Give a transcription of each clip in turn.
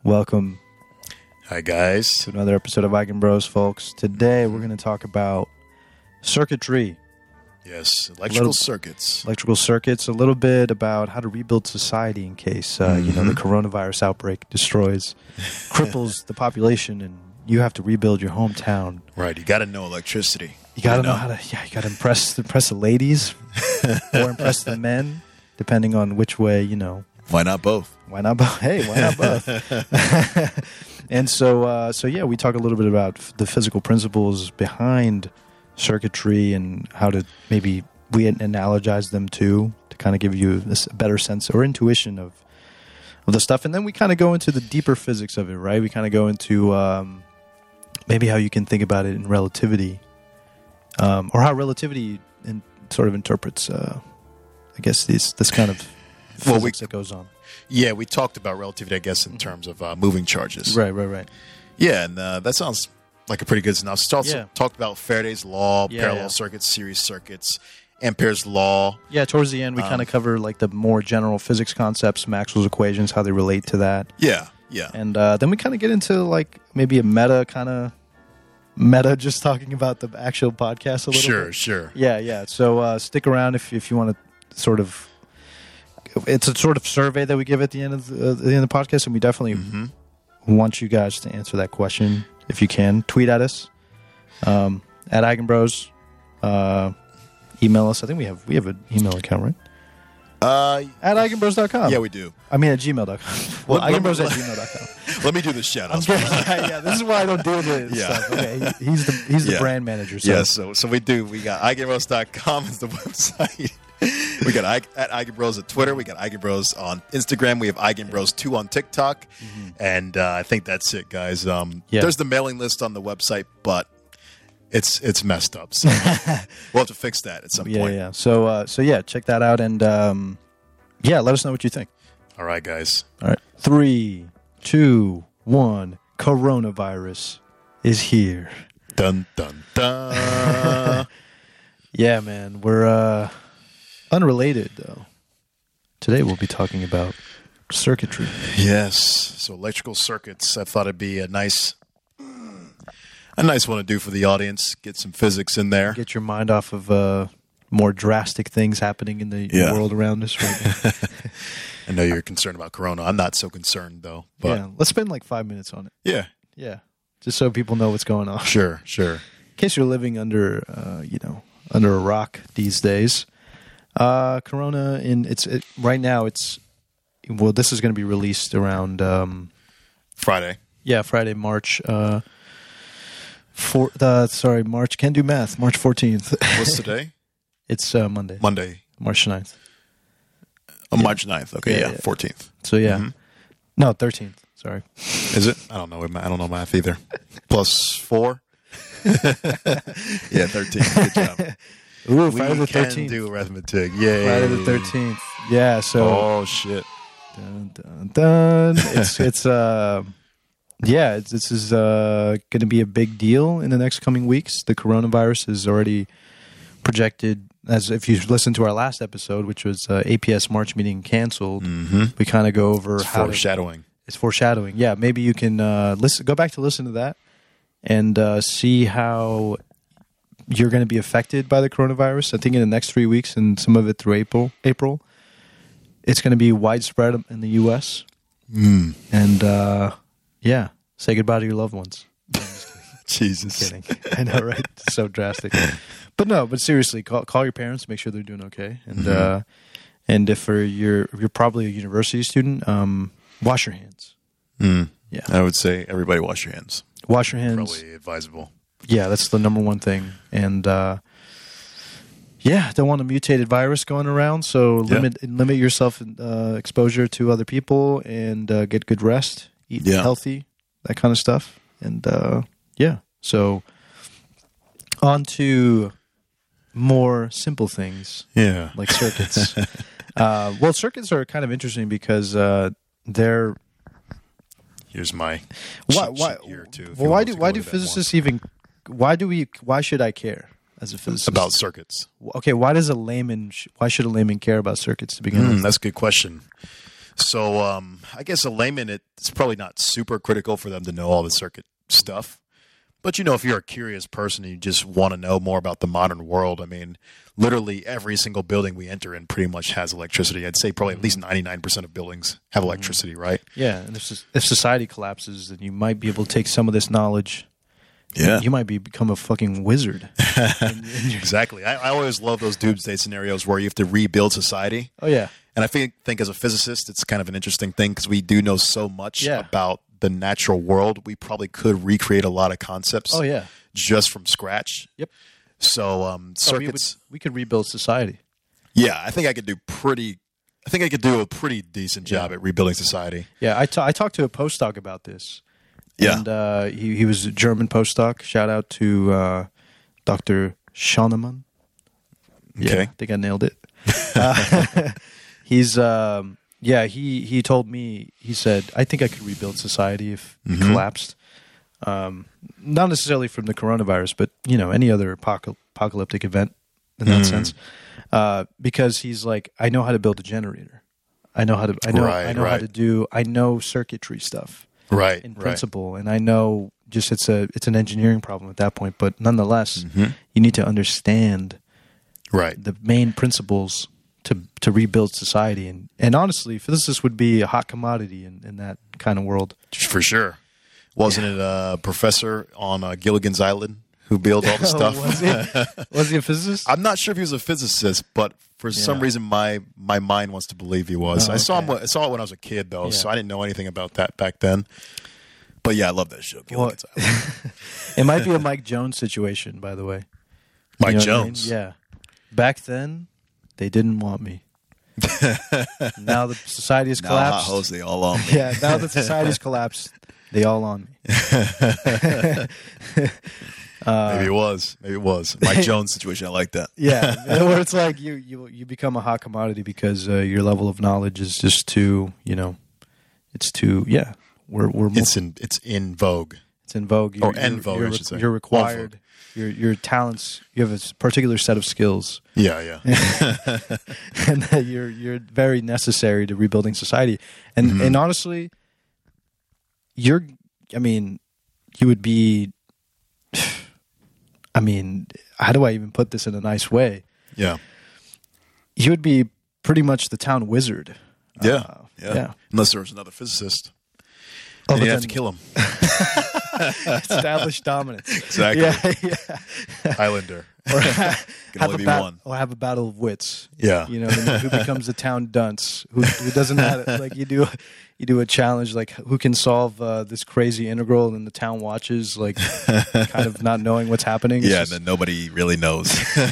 Welcome Hi, guys. to another episode of Eigen Bros, folks. Today we're going to talk about circuitry, Yes, electrical circuits. electrical circuits, a little bit about how to rebuild society in case, the coronavirus outbreak cripples the population and you have to rebuild your hometown. Right, you got to know electricity. You got to know how to, you got to impress the ladies or impress the men, depending on which way, Why not both? Why not both? Hey, why not both? And so we talk a little bit about the physical principles behind circuitry and how to maybe we analogize them to kind of give you this better sense or intuition of the stuff. And then we kind of go into the deeper physics of it, right? We kind of go into maybe how you can think about it in relativity, or how relativity sort of interprets, I guess, this kind of physics that goes on. Yeah, we talked about relativity, I guess, in terms of moving charges. Right. Yeah, and that sounds like a pretty good synopsis. Also talked about Faraday's law, parallel circuits, series circuits, Ampere's law. Yeah, towards the end, we kind of cover like the more general physics concepts, Maxwell's equations, how they relate to that. Yeah. And then we kind of get into like maybe a meta, just talking about the actual podcast a little bit. Sure. Yeah. So stick around if you want to sort of. It's a sort of survey that we give at the end of the podcast, and we definitely want you guys to answer that question if you can. Tweet at us at Eigenbros. Email us. I think we have an email account, right? At eigenbros.com. Yeah, we do. I mean, at gmail.com. Well, eigenbros at gmail.com. Let me do the shout-outs. Yeah, this is why I don't do the stuff. Okay, he's the brand manager. So. Yeah, so we do. We got eigenbros.com is the website. We got at Eigenbros at Twitter. We got Eigenbros on Instagram. We have Eigenbros2 on TikTok. And I think that's it, guys. There's the mailing list on the website, but it's messed up. So we'll have to fix that at some point. Yeah. So check that out. And let us know what you think. All right, guys. All right. 3, 2, 1. Coronavirus is here. Dun, dun, dun. Yeah, man. We're unrelated, though. Today we'll be talking about circuitry. Yes. So electrical circuits. I thought it'd be a nice one to do for the audience. Get some physics in there. Get your mind off of more drastic things happening in the world around us right now. I know you're concerned about Corona. I'm not so concerned, though. But let's spend like 5 minutes on it. Yeah. Just so people know what's going on. Sure. In case you're living under a rock these days. Corona right now this is going to be released around Friday. Yeah, Friday, March. March. Can't do math. March 14th. What's today? It's Monday. March 9th. Oh, March 9th. Okay, yeah. 14th. So no, 13th. Sorry. Is it? I don't know math either. Plus 4. Yeah, 13. Good job. Ooh, Friday the 13th. We can do arithmetic. Yay. Friday the 13th. Yeah. So. Oh shit. Dun, dun, dun. This is going to be a big deal in the next coming weeks. The coronavirus is already projected, as if you listen to our last episode, which was APS March meeting canceled. We kind of go over foreshadowing. It's foreshadowing. Yeah, maybe you can go back to listen to that and see how you're going to be affected by the coronavirus. I think in the next 3 weeks and some of it through April, it's going to be widespread in the U.S. And say goodbye to your loved ones. Jesus. I'm kidding. I know, right? So drastic. But seriously, call your parents, make sure they're doing okay. And if you're probably a university student, wash your hands. Yeah. I would say everybody wash your hands. Wash your hands. Probably advisable. Yeah, that's the number one thing. And don't want a mutated virus going around, so limit yourself exposure to other people and get good rest, eat healthy, that kind of stuff. And so on to more simple things. Yeah. Like circuits. Circuits are kind of interesting because they're. Here's my why here too. Well, why do physicists even? Why should I care as a physicist about circuits? Okay, why should a layman care about circuits to begin with? That's a good question. So I guess a layman, it's probably not super critical for them to know all the circuit stuff. But, if you're a curious person and you just want to know more about the modern world, I mean, literally every single building we enter in pretty much has electricity. I'd say probably at least 99% of buildings have electricity, right? Yeah, and if society collapses, then you might be able to take some of this knowledge. Yeah. You might become a fucking wizard. Exactly. I always love those doomsday scenarios where you have to rebuild society. Oh, yeah. And I think as a physicist, it's kind of an interesting thing because we do know so much Yeah. about the natural world. We probably could recreate a lot of concepts. Oh, yeah. Just from scratch. Yep. So circuits. We could rebuild society. Yeah, I think I could do a pretty decent job at rebuilding society. Yeah, I talked to a postdoc about this. Yeah. And he was a German postdoc. Shout out to Dr. Schoenemann. Okay. Yeah, I think I nailed it. He told me, he said, I think I could rebuild society if it collapsed. Not necessarily from the coronavirus, but, any other apocalyptic event in that sense. Because he's like, I know how to build a generator. I know how to circuitry stuff. Right. In principle. And I know it's an engineering problem at that point, but nonetheless, you need to understand the main principles to rebuild society. And honestly, physicists would be a hot commodity in that kind of world. For sure. Wasn't it a professor on Gilligan's Island who built all the stuff? Was he a physicist? I'm not sure if he was a physicist, but for some reason my mind wants to believe he was. Oh, I saw it when I was a kid, though, so I didn't know anything about that back then. But yeah, I love that show. Gilligan's Island. It might be a Mike Jones situation, by the way. Mike Jones? I mean? Yeah. Back then, they didn't want me. Now the society has collapsed. Now they all on me. Yeah, now that society's collapsed, they all on me. Maybe it was. Mike Jones situation. I like that. Yeah, where it's like you become a hot commodity because your level of knowledge is just too, it's too, It's in vogue. It's in vogue. En vogue, I should say. You're required. Your talents. You have a particular set of skills. Yeah. And that you're very necessary to rebuilding society. And honestly, you would be. I mean, how do I even put this in a nice way? Yeah. You would be pretty much the town wizard. Yeah. Yeah. Unless there was another physicist. Oh, and you have to kill him. Establish dominance. Exactly. Yeah. Highlander. Or Can only be one. Or have a battle of wits. Yeah. Who becomes the town dunce? Who doesn't have it? Like you do a challenge like who can solve this crazy integral, and the town watches like kind of not knowing what's happening. And then nobody really knows.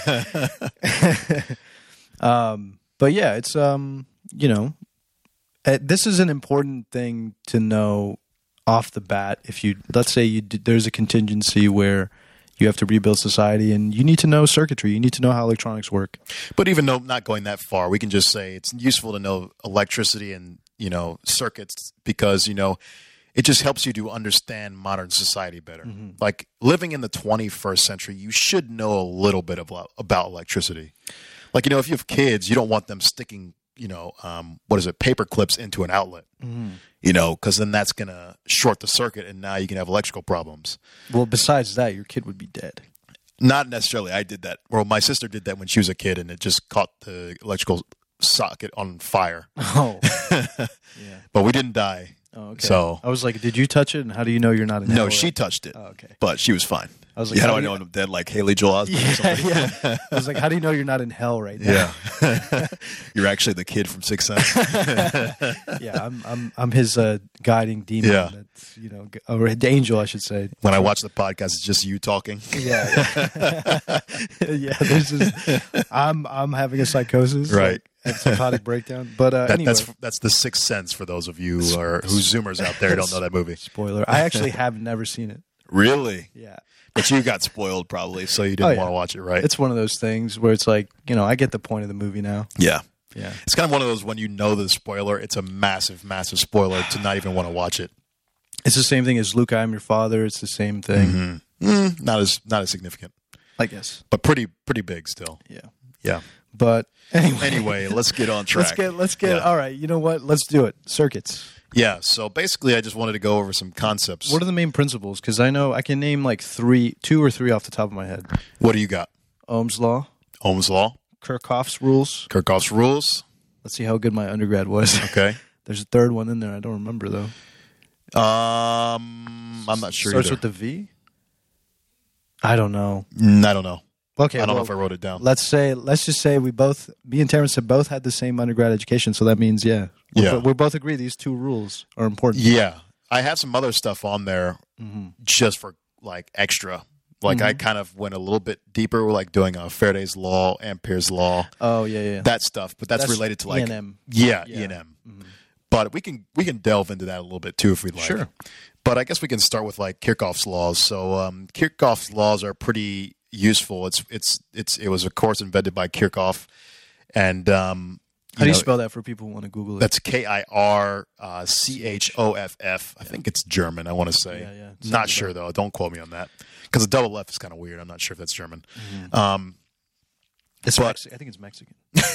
But yeah, it's this is an important thing to know off the bat. If let's say there's a contingency where you have to rebuild society, and you need to know circuitry. You need to know how electronics work. But even though not going that far, we can just say it's useful to know electricity and circuits because it just helps you to understand modern society better. Mm-hmm. Like living in the 21st century, you should know a little bit about electricity. Like if you have kids, you don't want them sticking paper clips into an outlet, because then that's going to short the circuit and now you can have electrical problems. Well, besides that, your kid would be dead. Not necessarily. I did that. Well, my sister did that when she was a kid and it just caught the electrical socket on fire. Oh, yeah. But we didn't die. Oh, okay. So I was like, did you touch it? And how do you know you're not in hell? No, she touched it. Oh, okay. But she was fine. I was like, how do I know I'm dead like Haley Joel Osment or something? Yeah. I was like, how do you know you're not in hell right now? Yeah. You're actually the kid from Sixth Sense. Yeah, I'm his guiding demon. Yeah. That's, or angel, I should say. When I watch the podcast, it's just you talking. Yeah. Yeah. There's just, I'm having a psychosis. Right. Like, a psychotic breakdown. But anyway. That's the Sixth Sense for those of you who's Zoomers out there who don't know that movie. Spoiler. I actually have never seen it. Really? Yeah. But you got spoiled probably, so you didn't want to watch it, right? It's one of those things where it's like, I get the point of the movie now. Yeah. Yeah. It's kind of one of those when you know the spoiler, it's a massive, massive spoiler to not even want to watch it. It's the same thing as Luke, I Am Your Father. It's the same thing. Mm-hmm. Not as significant, I guess. but pretty big still. Yeah. Yeah. But Anyway, let's get on track. Let's get. Yeah. All right. You know what? Let's do it. Circuits. Yeah. So basically, I just wanted to go over some concepts. What are the main principles? Because I know I can name like two or three off the top of my head. What do you got? Ohm's law, Ohm's law, Kirchhoff's rules. Kirchhoff's rules. Let's see how good my undergrad was. Okay. There's a third one in there. I don't remember though. I'm not sure. Starts either. with the V. I don't know. I don't know. Okay, I don't know if I wrote it down. Let's just say me and Terrence have both had the same undergrad education, so that means we both agree these two rules are important. Yeah, I have some other stuff on there just for like extra. Like I kind of went a little bit deeper, like doing Faraday's law, Ampere's law. Oh yeah. That stuff, but that's related to like E&M. Yeah, E&M. But we can delve into that a little bit too if we'd like. Sure. But I guess we can start with like Kirchhoff's laws. So Kirchhoff's laws are pretty useful. It was of course invented by Kirchhoff, and how do you spell that for people who want to Google it? That's Kirchhoff. I think it's German. I want to say. Yeah. Not sure though. Don't quote me on that because the double F is kind of weird. I'm not sure if that's German. I think it's Mexican.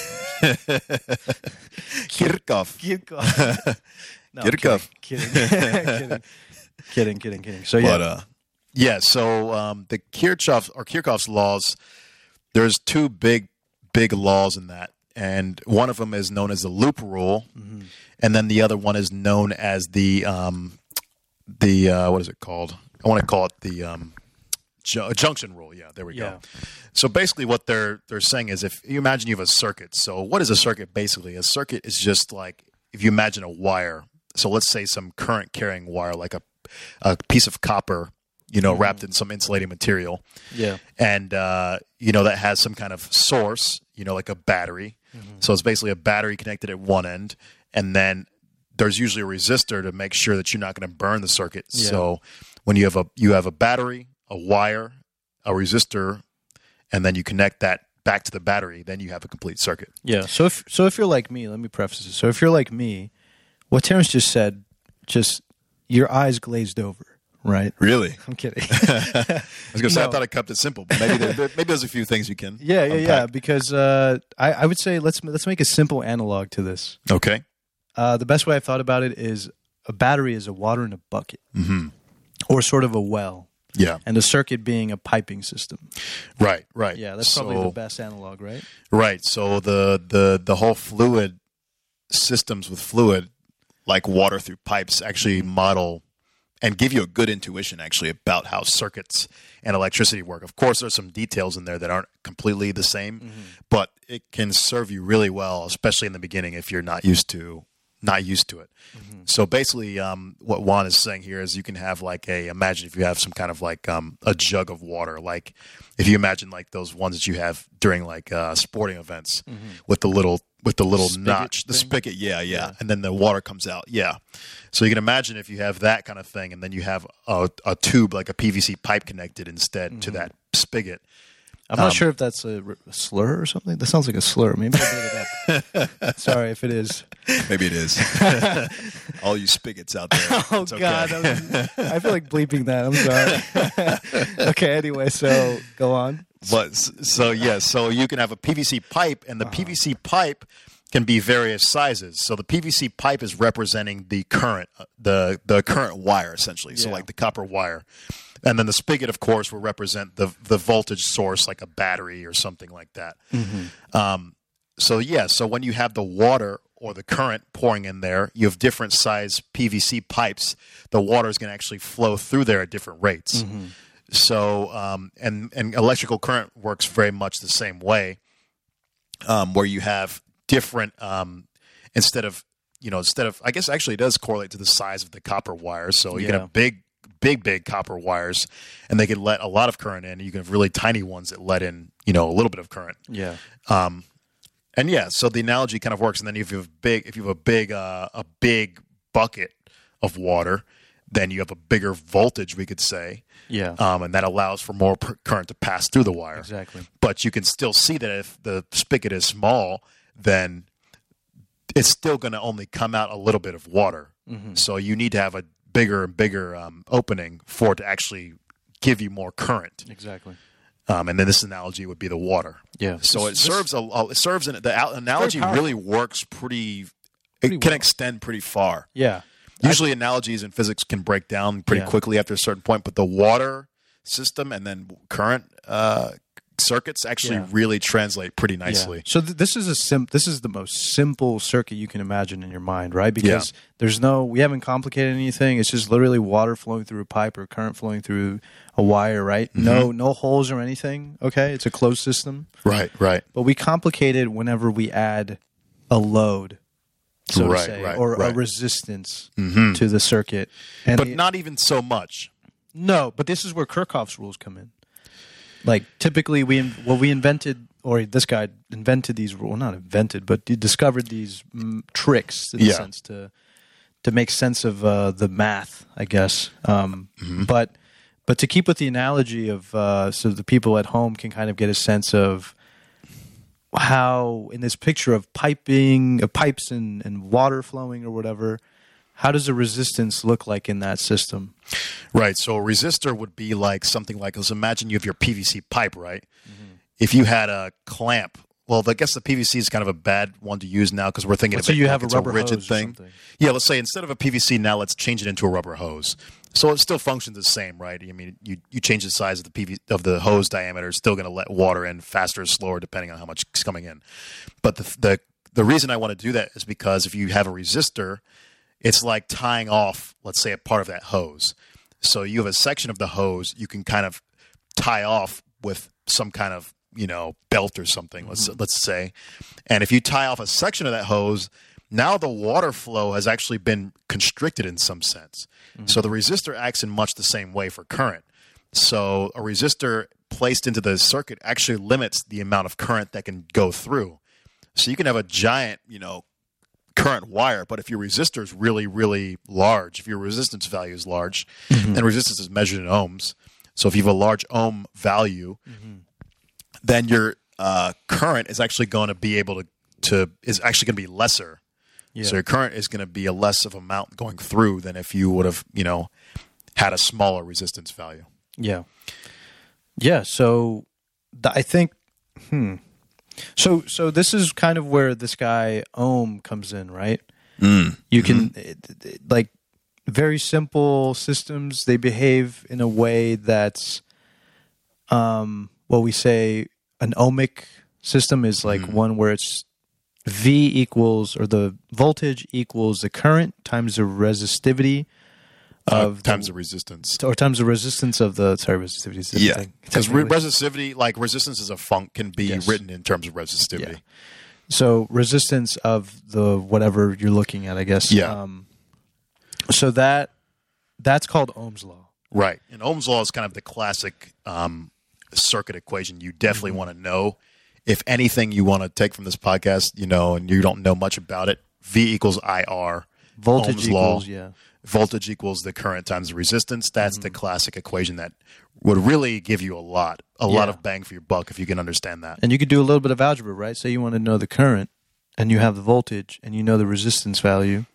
Kirchhoff. No, Kirchhoff. Kidding. So yeah. So the Kirchhoff's laws. There's two big laws in that, and one of them is known as the loop rule, and then the other one is known as the what is it called? I want to call it the junction rule. Yeah, there we go. So basically, what they're saying is, if you imagine you have a circuit. So what is a circuit? Basically, a circuit is just like if you imagine a wire. So let's say some current carrying wire, like a piece of copper, wrapped in some insulating material. Yeah. And, that has some kind of source, like a battery. So it's basically a battery connected at one end. And then there's usually a resistor to make sure that you're not going to burn the circuit. Yeah. So when you have a battery, a wire, a resistor, and then you connect that back to the battery, then you have a complete circuit. Yeah. So if you're like me, let me preface this. So if you're like me, what Terrence just said, just your eyes glazed over, right? Really? I'm kidding. I was going to say, I thought I kept it simple, but maybe there's a few things you can Yeah. Because I would say let's make a simple analog to this. Okay. The best way I've thought about it is a battery is a water in a bucket, or sort of a well. Yeah. And the circuit being a piping system. Right. Yeah, that's probably the best analog, right? Right. So the whole fluid systems with fluid, like water through pipes, actually model and give you a good intuition actually about how circuits and electricity work. Of course, there's some details in there that aren't completely the same, but it can serve you really well, especially in the beginning if you're not used to it. So basically, what Juan is saying here is you can have imagine if you have some kind of a jug of water, like if you imagine like those ones that you have during sporting events with the little Spigot notch, the thing? spigot, yeah, and then the water comes out, yeah. So you can imagine if you have that kind of thing, and then you have a tube like a PVC pipe connected instead to that spigot. I'm not sure if that's a slur or something. That sounds like a slur. Maybe I made it up. Sorry if it is. Maybe it is. All you spigots out there. Oh, It's okay. God. I feel like bleeping that. I'm sorry. Okay, anyway, so go on. But so you can have a PVC pipe, and the PVC pipe can be various sizes. So the PVC pipe is representing the current, the current wire essentially. So like the copper wire, and then the spigot, of course, will represent the voltage source, like a battery or something like that. So when you have the water or the current pouring in there, you have different size PVC pipes. The water is going to actually flow through there at different rates. So, and electrical current works very much the same way, where you have different, instead of, I guess actually it does correlate to the size of the copper wires. So you can have big copper wires, and they can let a lot of current in. You can have really tiny ones that let in, a little bit of current. Yeah. So the analogy kind of works. And then if you have a big bucket of water, then you have a bigger voltage, we could say. Yeah. And that allows for more current to pass through the wire. Exactly. But you can still see that if the spigot is small, then it's still going to only come out a little bit of water. So you need to have a bigger and bigger opening for it to actually give you more current. Exactly. And then this analogy would be the water. Yeah. So it serves the analogy really works it can extend pretty far. Yeah. Usually analogies in physics can break down pretty quickly after a certain point, but the water system and then current circuits actually really translate pretty nicely. Yeah. So this is this is the most simple circuit you can imagine in your mind, right? Because we haven't complicated anything. It's just literally water flowing through a pipe or current flowing through a wire, right? Mm-hmm. No holes or anything. Okay, it's a closed system. Right. But we complicate it whenever we add a load, so to say, or a resistance to the circuit. But not even so much. No, but this is where Kirchhoff's rules come in. Like typically, this guy invented these rules. Well, not invented, but he discovered these tricks in a sense to make sense of the math, I guess. But to keep with the analogy of so the people at home can kind of get a sense of how in this picture of pipes and water flowing or whatever. How does a resistance look like in that system? Right. So a resistor would be like something like, let's imagine you have your PVC pipe, right? Mm-hmm. If you had a clamp, well, I guess the PVC is kind of a bad one to use now because we're thinking of it like it's a rigid thing. Yeah, let's say instead of a PVC now, let's change it into a rubber hose. So it still functions the same, right? I mean, you change the size of the hose diameter, it's still going to let water in faster or slower depending on how much is coming in. But the reason I want to do that is because if you have a resistor, it's like tying off, let's say, a part of that hose. So you have a section of the hose you can kind of tie off with some kind of, belt or something, let's say. And if you tie off a section of that hose, now the water flow has actually been constricted in some sense. Mm-hmm. So the resistor acts in much the same way for current. So a resistor placed into the circuit actually limits the amount of current that can go through. So you can have a giant, current wire, but if your resistor is really, really large, if your resistance value is large, and resistance is measured in ohms, so if you have a large ohm value, then your current is actually going to be lesser. Yeah. So your current is going to be a less of amount going through than if you would have, had a smaller resistance value. Yeah. Yeah. So I think, So this is kind of where this guy Ohm comes in, right? You can like very simple systems. They behave in a way that's what we say an ohmic system is like one where it's V equals or the voltage equals the current times the resistivity of times the resistance or times the resistance of the resistivity is because resistivity, like resistance as a can be written in terms of resistivity. So resistance of the whatever you're looking at, I guess. So that's called Ohm's law, right? And Ohm's law is kind of the classic circuit equation you definitely want to know. If anything you want to take from this podcast, and you don't know much about it, V equals IR, voltage Ohm's equals law. Voltage equals the current times the resistance. That's the classic equation that would really give you a lot of bang for your buck if you can understand that. And you could do a little bit of algebra, right? Say you want to know the current, and you have the voltage, and you know the resistance value,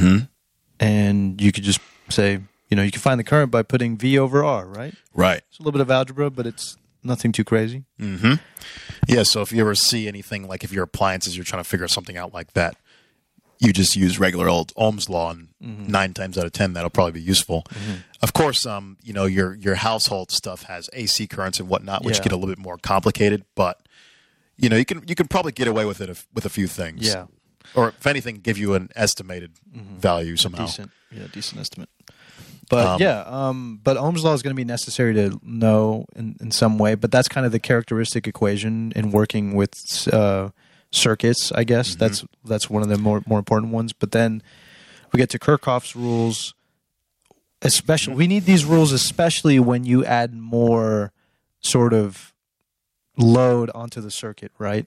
and you could just say, you can find the current by putting V over R, right? Right. It's a little bit of algebra, but it's nothing too crazy. Yeah, so if you ever see anything, like if your appliances, you're trying to figure something out like that, you just use regular old Ohm's law, and 9 times out of 10, that'll probably be useful. Of course, your household stuff has AC currents and whatnot, which get a little bit more complicated, but you can probably get away with it with a few things. Yeah. Or if anything, give you an estimated value somehow. Decent estimate. But but Ohm's law is going to be necessary to know in some way. But that's kind of the characteristic equation in working with circuits, I guess. That's one of the more important ones. But then we get to Kirchhoff's rules. Especially, we need these rules, especially when you add more sort of load onto the circuit, right?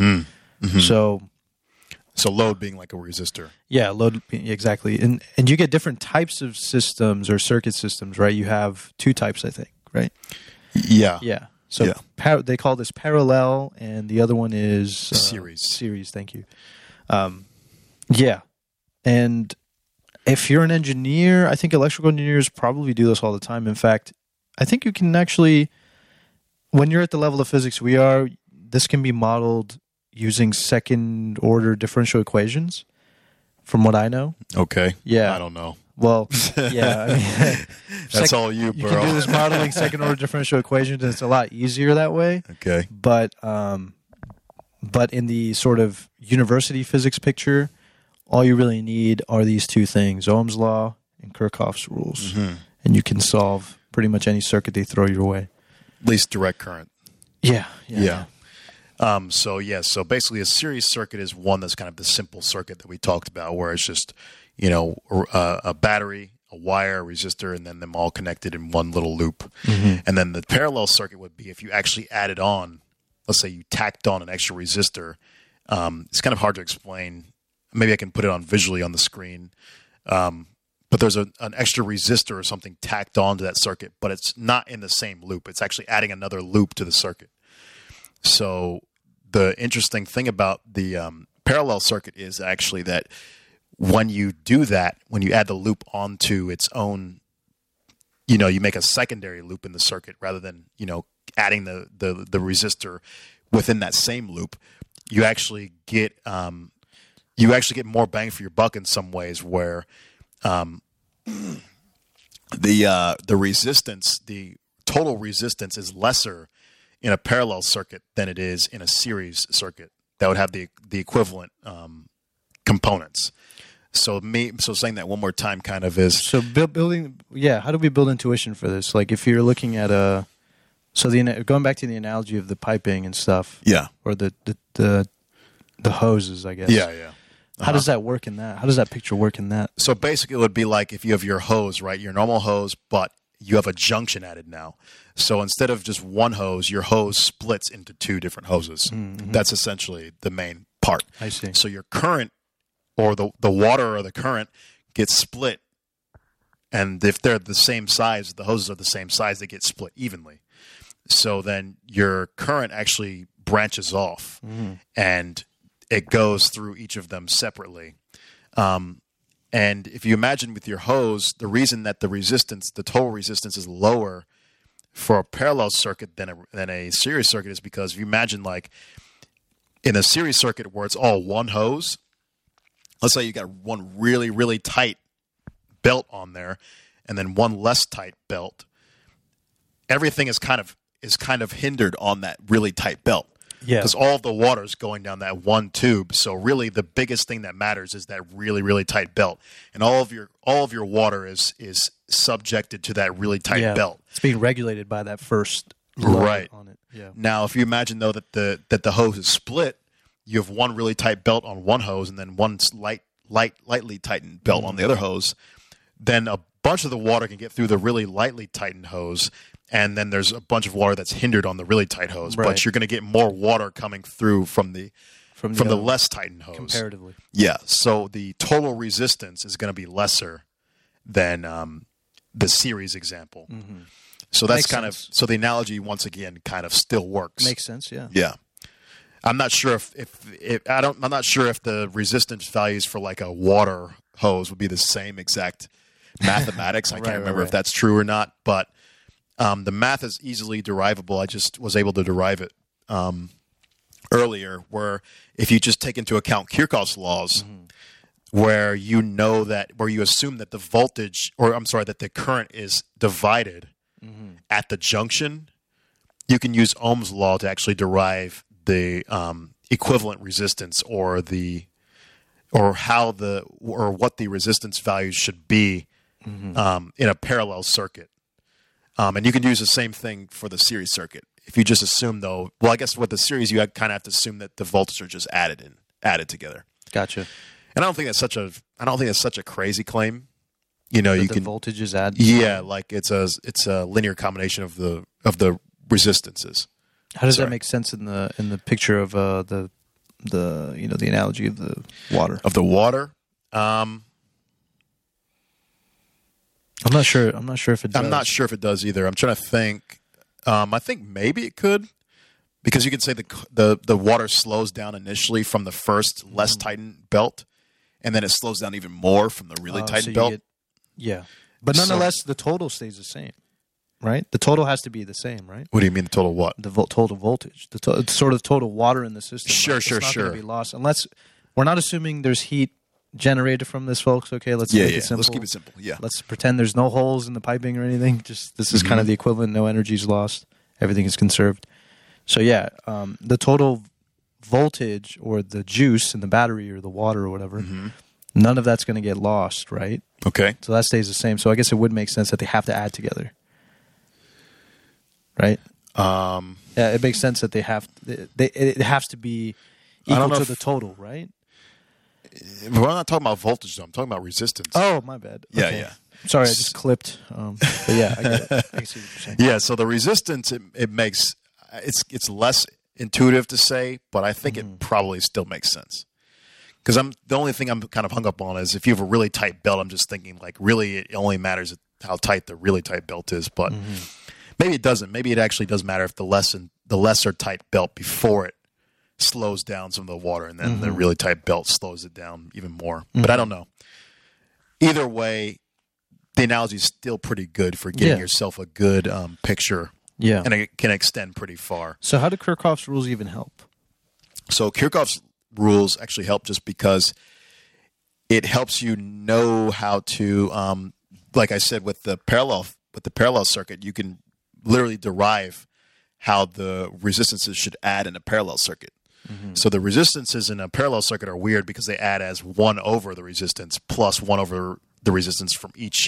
So load being like a resistor. Yeah, load exactly. And you get different types of systems or circuit systems, right? You have 2 types, I think, right? Yeah. Yeah. So they call this parallel, and the other one is series. Series, thank you. Yeah. And if you're an engineer, I think electrical engineers probably do this all the time. In fact, I think you can actually when you're at the level of physics we are, this can be modeled using second order differential equations, from what I know. Okay. Yeah. I don't know. Well, yeah. I mean, That's all you, you bro. can do this modeling second order differential equations, and it's a lot easier that way. Okay. But in the sort of university physics picture, all you really need are these two things: Ohm's law and Kirchhoff's rules, and you can solve pretty much any circuit they throw your way. At least direct current. Yeah. So basically a series circuit is one that's kind of the simple circuit that we talked about, where it's just, a battery, a wire, a resistor, and then them all connected in one little loop. And then the parallel circuit would be if you actually added on, let's say you tacked on an extra resistor. It's kind of hard to explain. Maybe I can put it on visually on the screen. But there's an extra resistor or something tacked onto that circuit, but it's not in the same loop. It's actually adding another loop to the circuit. So the interesting thing about the parallel circuit is actually that when you do that, when you add the loop onto its own, you make a secondary loop in the circuit rather than, adding the resistor within that same loop, you actually get more bang for your buck in some ways, where the resistance, the total resistance, is lesser in a parallel circuit than it is in a series circuit that would have the equivalent components. So saying that one more time kind of is so building. Yeah, how do we build intuition for this? Like if you're looking at going back to the analogy of the piping and stuff. Yeah. Or the hoses, I guess. Yeah. How does that work in that? How does that picture work in that? So basically it would be like if you have your hose, right? Your normal hose, but you have a junction added now. So instead of just one hose, your hose splits into two different hoses. Mm-hmm. That's essentially the main part. I see. So your current, or the water or the current, gets split. And if they're the same size, the hoses are the same size, they get split evenly. So then your current actually branches off, and it goes through each of them separately. And if you imagine with your hose, the reason that the total resistance is lower for a parallel circuit than a series circuit is because if you imagine like in a series circuit where it's all one hose, let's say you got one really, really tight belt on there and then one less tight belt, everything is kind of hindered on that really tight belt. Yeah. Because all of the water is going down that one tube. So really the biggest thing that matters is that really, really tight belt. And all of your water is subjected to that really tight belt. It's being regulated by that first load on it. Yeah. Now if you imagine though that the hose is split, you have one really tight belt on one hose and then one lightly tightened belt on the other hose, then a bunch of the water can get through the really lightly tightened hose. And then there's a bunch of water that's hindered on the really tight hose, but you're going to get more water coming through from the less tightened hose. Comparatively. Yeah, so the total resistance is going to be lesser than the series example. Mm-hmm. So that's so the analogy once again kind of still works. Makes sense, yeah. Yeah. I'm not sure I'm not sure if the resistance values for like a water hose would be the same exact mathematics. I can't remember if that's true or not, but the math is easily derivable. I just was able to derive it earlier, where if you just take into account Kirchhoff's laws, where you assume that that the current is divided at the junction, you can use Ohm's law to actually derive the equivalent resistance or what the resistance values should be in a parallel circuit. And you can use the same thing for the series circuit. If you just assume, though, well, I guess with the series, you kind of have to assume that the voltages are just added together. Gotcha. And I don't think that's such a crazy claim. The voltage is added. Yeah, like it's a linear combination of the resistances. How does that make sense in the picture of the analogy of the water? Of the water. I'm not sure if it does. I'm not sure if it does either. I'm trying to think. I think maybe it could, because you could say the water slows down initially from the first less tightened belt, and then it slows down even more from the really tightened belt. But nonetheless, the total stays the same, right? The total has to be the same, right? What do you mean the total what? The total voltage, the sort of total water in the system. Sure, right? sure, it's not sure. going to be lost unless we're not assuming there's heat generated from this, folks. Okay, let's make it simple. Let's keep it simple. Yeah. Let's pretend there's no holes in the piping or anything. Just this is kind of the equivalent. No energy is lost. Everything is conserved. So yeah, the total voltage or the juice in the battery or the water or whatever, none of that's going to get lost, right? Okay. So that stays the same. So I guess it would make sense that they have to add together, right? Yeah, it makes sense that it has to be equal to the total, right? We're not talking about voltage, though. I'm talking about resistance. Oh, my bad. Yeah, Okay. yeah. Sorry, I just clipped. But yeah, I get it. I can see what you're saying. Yeah, so the resistance, it makes, it's less intuitive to say, but I think it probably still makes sense. Because the only thing I'm kind of hung up on is if you have a really tight belt, I'm just thinking like really it only matters how tight the really tight belt is. But maybe it doesn't. Maybe it actually does matter if the lesser tight belt before it slows down some of the water, and then the really tight belt slows it down even more. But I don't know. Either way, the analogy is still pretty good for getting yourself a good picture. Yeah. And it can extend pretty far. So how do Kirchhoff's rules even help? So Kirchhoff's rules actually help just because it helps you know how to, like I said, with the parallel circuit, you can literally derive how the resistances should add in a parallel circuit. So the resistances in a parallel circuit are weird because they add as 1 over the resistance plus 1 over the resistance from each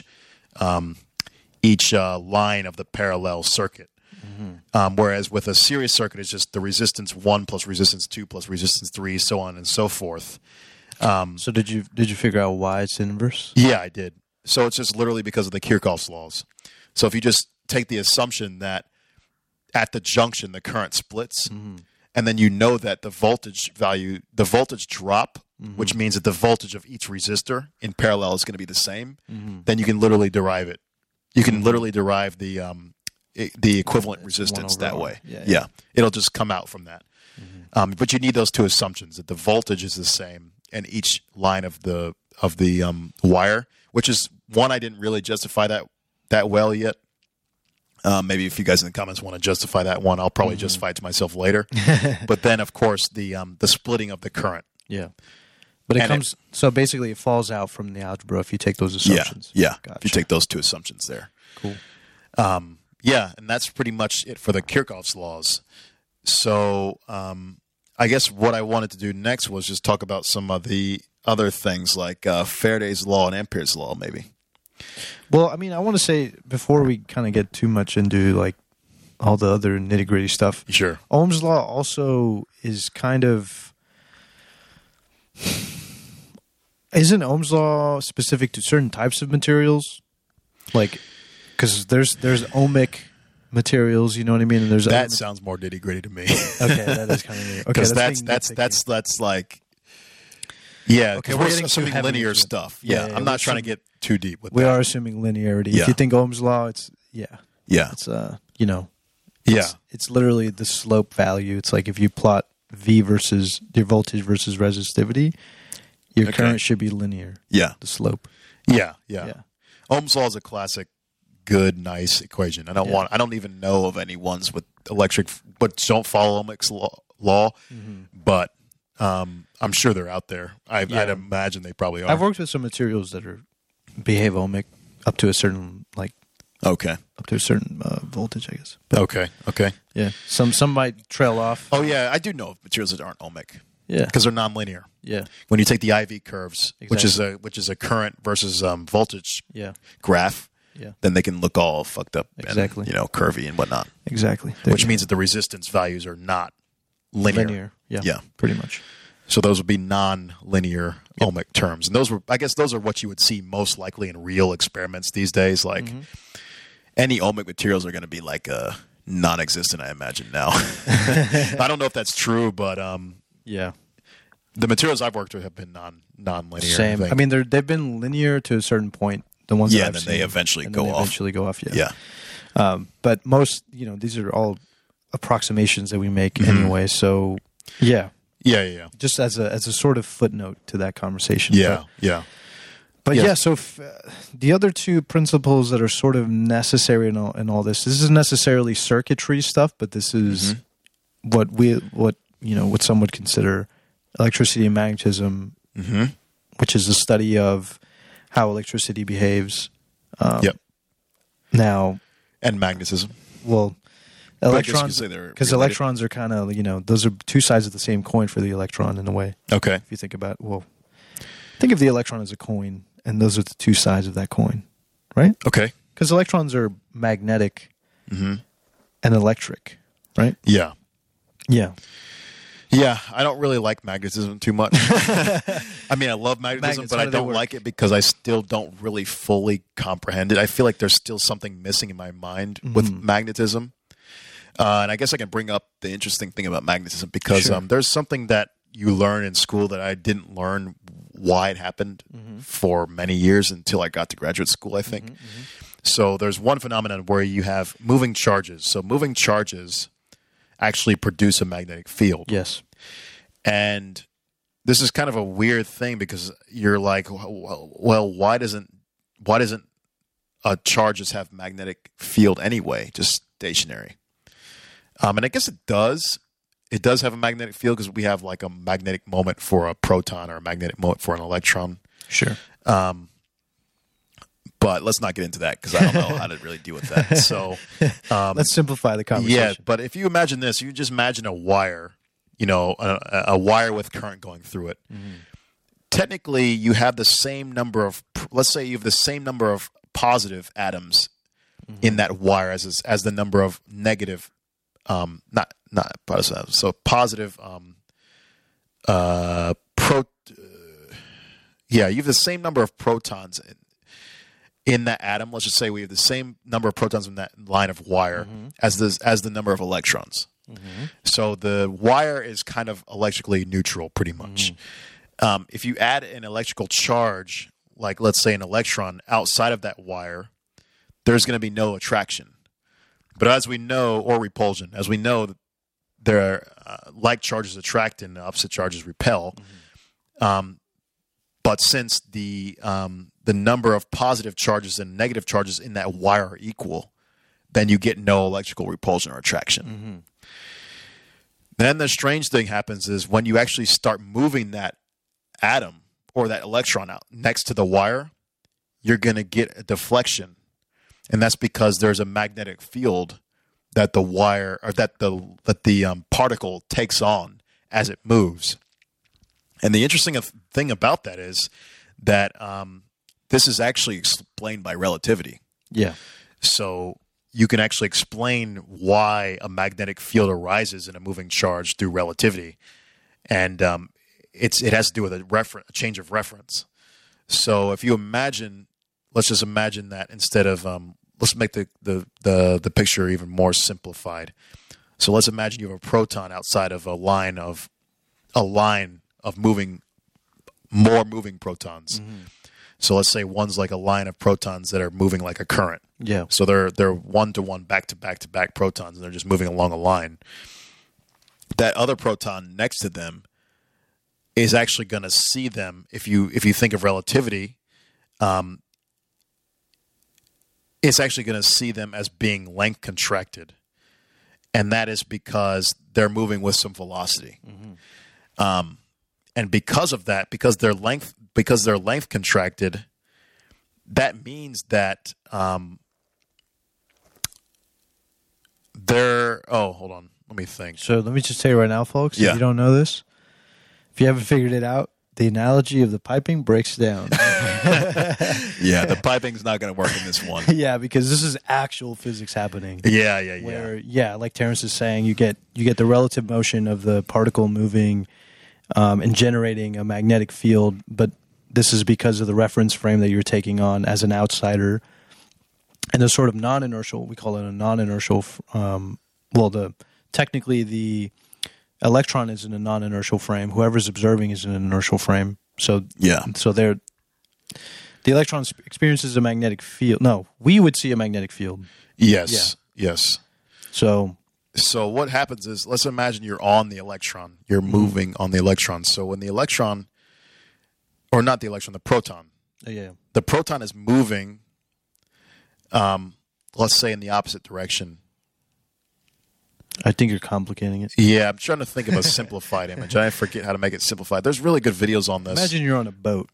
line of the parallel circuit. Whereas with a series circuit, it's just the resistance 1 plus resistance 2 plus resistance 3, so on and so forth. So did you figure out why it's inverse? Yeah, I did. So it's just literally because of the Kirchhoff's laws. So if you just take the assumption that at the junction the current splits, and then you know that the voltage drop, which means that the voltage of each resistor in parallel is going to be the same, then you can literally derive it. You can literally derive the equivalent resistance that way. Yeah. It'll just come out from that. But you need those two assumptions, that the voltage is the same in each line of the wire, which is one I didn't really justify that well yet. Maybe if you guys in the comments want to justify that one, I'll probably justify it to myself later. But then, of course, the splitting of the current. Yeah. But so basically it falls out from the algebra if you take those assumptions. Yeah. Gotcha. If you take those two assumptions there. Cool. Yeah, and that's pretty much it for the Kirchhoff's laws. So I guess what I wanted to do next was just talk about some of the other things like Faraday's law and Ampere's law, maybe. Well, I mean, I want to say before we kind of get too much into like all the other nitty-gritty stuff. Sure. Ohm's law also is kind of... Isn't Ohm's law specific to certain types of materials? Like, because there's ohmic materials, you know what I mean? And there's that sounds more nitty-gritty to me. Okay, that is kind of weird. Okay, because that's like... Yeah, okay, we're assuming linear stuff. Yeah, I'm not trying to get too deep with that. We are assuming linearity. Yeah. If you think Ohm's law, it's it's it's literally the slope value. It's like if you plot V versus your voltage versus resistivity, your current should be linear. Yeah, the slope. Yeah. Ohm's law is a classic, good, nice equation. I don't even know of any ones with electric, but don't follow Ohm's law. But I'm sure they're out there. I'd imagine they probably are. I've worked with some materials that behave ohmic up to a certain voltage, I guess. But, okay. Yeah, some might trail off. Oh yeah, I do know of materials that aren't ohmic. Yeah, because they're nonlinear. Yeah, when you take the IV curves, which is a current versus voltage graph. Yeah. Then they can look all fucked up and curvy and whatnot. Exactly. Which means that the resistance values are not linear. Yeah. Pretty much. So those would be non-linear ohmic terms. And those are what you would see most likely in real experiments these days. Like any ohmic materials are going to be like non-existent, I imagine now. I don't know if that's true, but the materials I've worked with have been non-linear. Same. I mean, they've been linear to a certain point. The ones that I've then seen, they eventually go off. Yeah. But most, these are all approximations that we make anyway. So, yeah. Yeah. Just as a sort of footnote to that conversation. Yeah. But Yes. yeah, so the other two principles that are sort of necessary in all this isn't necessarily circuitry stuff, but this is what some would consider electricity and magnetism, which is the study of how electricity behaves. Yep. Now, And magnetism. well, But I guess you could electrons, say they're because related. electrons are kind of, those are two sides of the same coin for the electron in a way. Okay. If you think about, think of the electron as a coin, and those are the two sides of that coin, right? Okay. Because electrons are magnetic and electric, right? Yeah. Yeah. Yeah, I don't really like magnetism too much. I mean, I love magnetism, Magnets, but how I do they don't work? like it because I still don't really fully comprehend it. I feel like there's still something missing in my mind with magnetism. And I guess I can bring up the interesting thing about magnetism because Sure. there's something that you learn in school that I didn't learn why it happened for many years until I got to graduate school, I think. So there's one phenomenon where you have moving charges. So moving charges actually produce a magnetic field. Yes. And this is kind of a weird thing because you're like, well, why doesn't a charge just have magnetic field anyway, just stationary? And I guess it does. It does have a magnetic field because we have like a magnetic moment for a proton or a magnetic moment for an electron. Sure. But let's not get into that because I don't know how to really deal with that. So Let's simplify the conversation. yeah, but if you imagine this, you just imagine a wire, a wire with current going through it. Technically, you have the same number of, let's say you have the same number of positive atoms in that wire as the number of negative, not positive atoms, so positive, you have the same number of protons in that atom. Let's just say we have the same number of protons in that line of wire as the number of electrons. So the wire is kind of electrically neutral, pretty much. If you add an electrical charge, like let's say an electron outside of that wire, there's going to be no attraction. But as we know, or repulsion, as we know, there are like charges attract and opposite charges repel. But since the number of positive charges and negative charges in that wire are equal, then you get no electrical repulsion or attraction. Then the strange thing happens is when you actually start moving that atom or that electron out next to the wire, you're going to get a deflection. And that's because there's a magnetic field that the wire or that the particle takes on as it moves. And the interesting thing about that is that this is actually explained by relativity. Yeah. So you can actually explain why a magnetic field arises in a moving charge through relativity, and it has to do with a change of reference. So if you imagine, let's just imagine that instead of let's make the picture even more simplified. So let's imagine you have a proton outside of a line of moving protons. So let's say one's like a line of protons that are moving like a current. Yeah. So they're one-to-one, back-to-back protons, and they're just moving along a line. That other proton next to them is actually going to see them. If you think of relativity, it's actually going to see them as being length contracted, and that is because they're moving with some velocity. And because of that, because their length contracted, that means that hold on, let me think. So let me just tell you right now, folks, Yeah. if you don't know this, if you haven't figured it out, the analogy of the piping breaks down. Yeah, the piping's not going to work in this one. Yeah, because this is actual physics happening. Yeah. Where, like Terrence is saying, you get the relative motion of the particle moving and generating a magnetic field, but this is because of the reference frame that you're taking on as an outsider. And the sort of non-inertial, we call it a non-inertial, technically the electron is in a non-inertial frame. Whoever's observing is in an inertial frame. So the electron experiences a magnetic field. No, we would see a magnetic field. Yes. So what happens is, let's imagine you're on the electron. You're moving on the electron. So when the electron, or not the electron, the proton. Yeah. the proton is moving, let's say in the opposite direction. I think you're complicating it. Yeah, I'm trying to think of a simplified image. I forget how to make it simplified. There's really good videos on this. Imagine you're on a boat.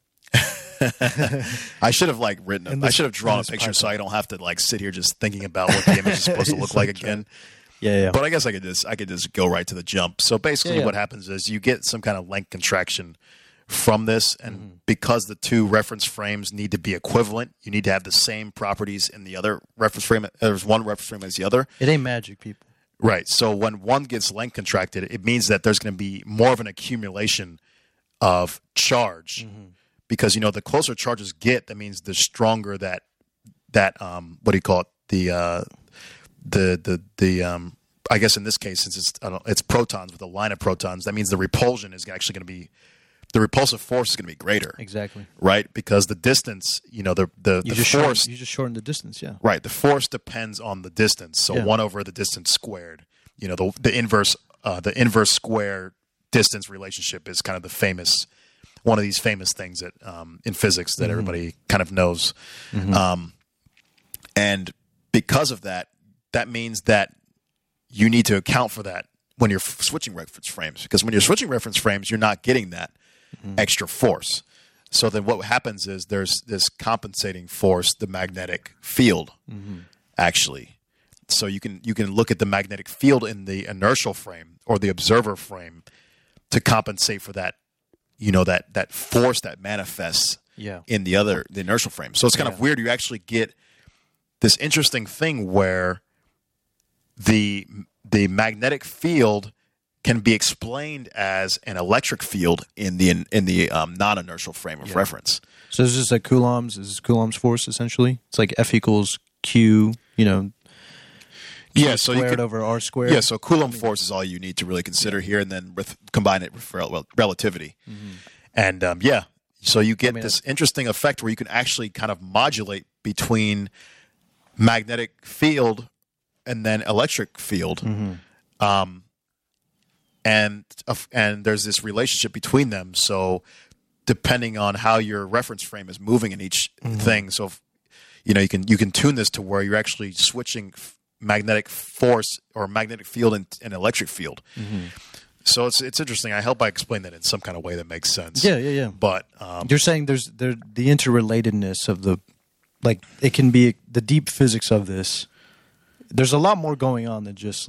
I should have I should have drawn a picture so I don't have to sit here just thinking about what the image is supposed to look like again. Yeah. But I guess I could just go right to the jump. So basically what happens is you get some kind of length contraction from this, and because the two reference frames need to be equivalent, you need to have the same properties in the other reference frame. There's one reference frame as the other. It ain't magic, people. Right. So when one gets length contracted, it means that there's going to be more of an accumulation of charge, because the closer charges get, that means the stronger that what do you call it, the I guess in this case, since it's protons with a line of protons, that means the repulsion is actually going to be, the repulsive force is going to be greater. Exactly. Right, because the distance, the force. You just shorten the distance, yeah. Right, the force depends on the distance, so 1 over the distance squared. The inverse square distance relationship is kind of one of these famous things that in physics that everybody kind of knows, and because of that, that means that you need to account for that when you're switching reference frames, because when you're switching reference frames, you're not getting that extra force. So then what happens is there's this compensating force, the magnetic field, actually. So you can look at the magnetic field in the inertial frame or the observer frame to compensate for that, that force that manifests in the inertial frame. So it's kind of weird. You actually get this interesting thing where the magnetic field can be explained as an electric field in the non-inertial frame of reference. So this is like Coulomb's force essentially. It's like F equals Q, Q squared over R squared. Yeah, so Coulomb force is all you need to really consider here, and then combine it with relativity. And so you get this interesting effect where you can actually kind of modulate between magnetic field and then electric field. And there's this relationship between them. So depending on how your reference frame is moving in each thing, so you can tune this to where you're actually switching magnetic force or magnetic field and electric field. So it's interesting. I hope I explained that in some kind of way that makes sense. Yeah. But you're saying there's the interrelatedness of it can be the deep physics of this. There's a lot more going on than just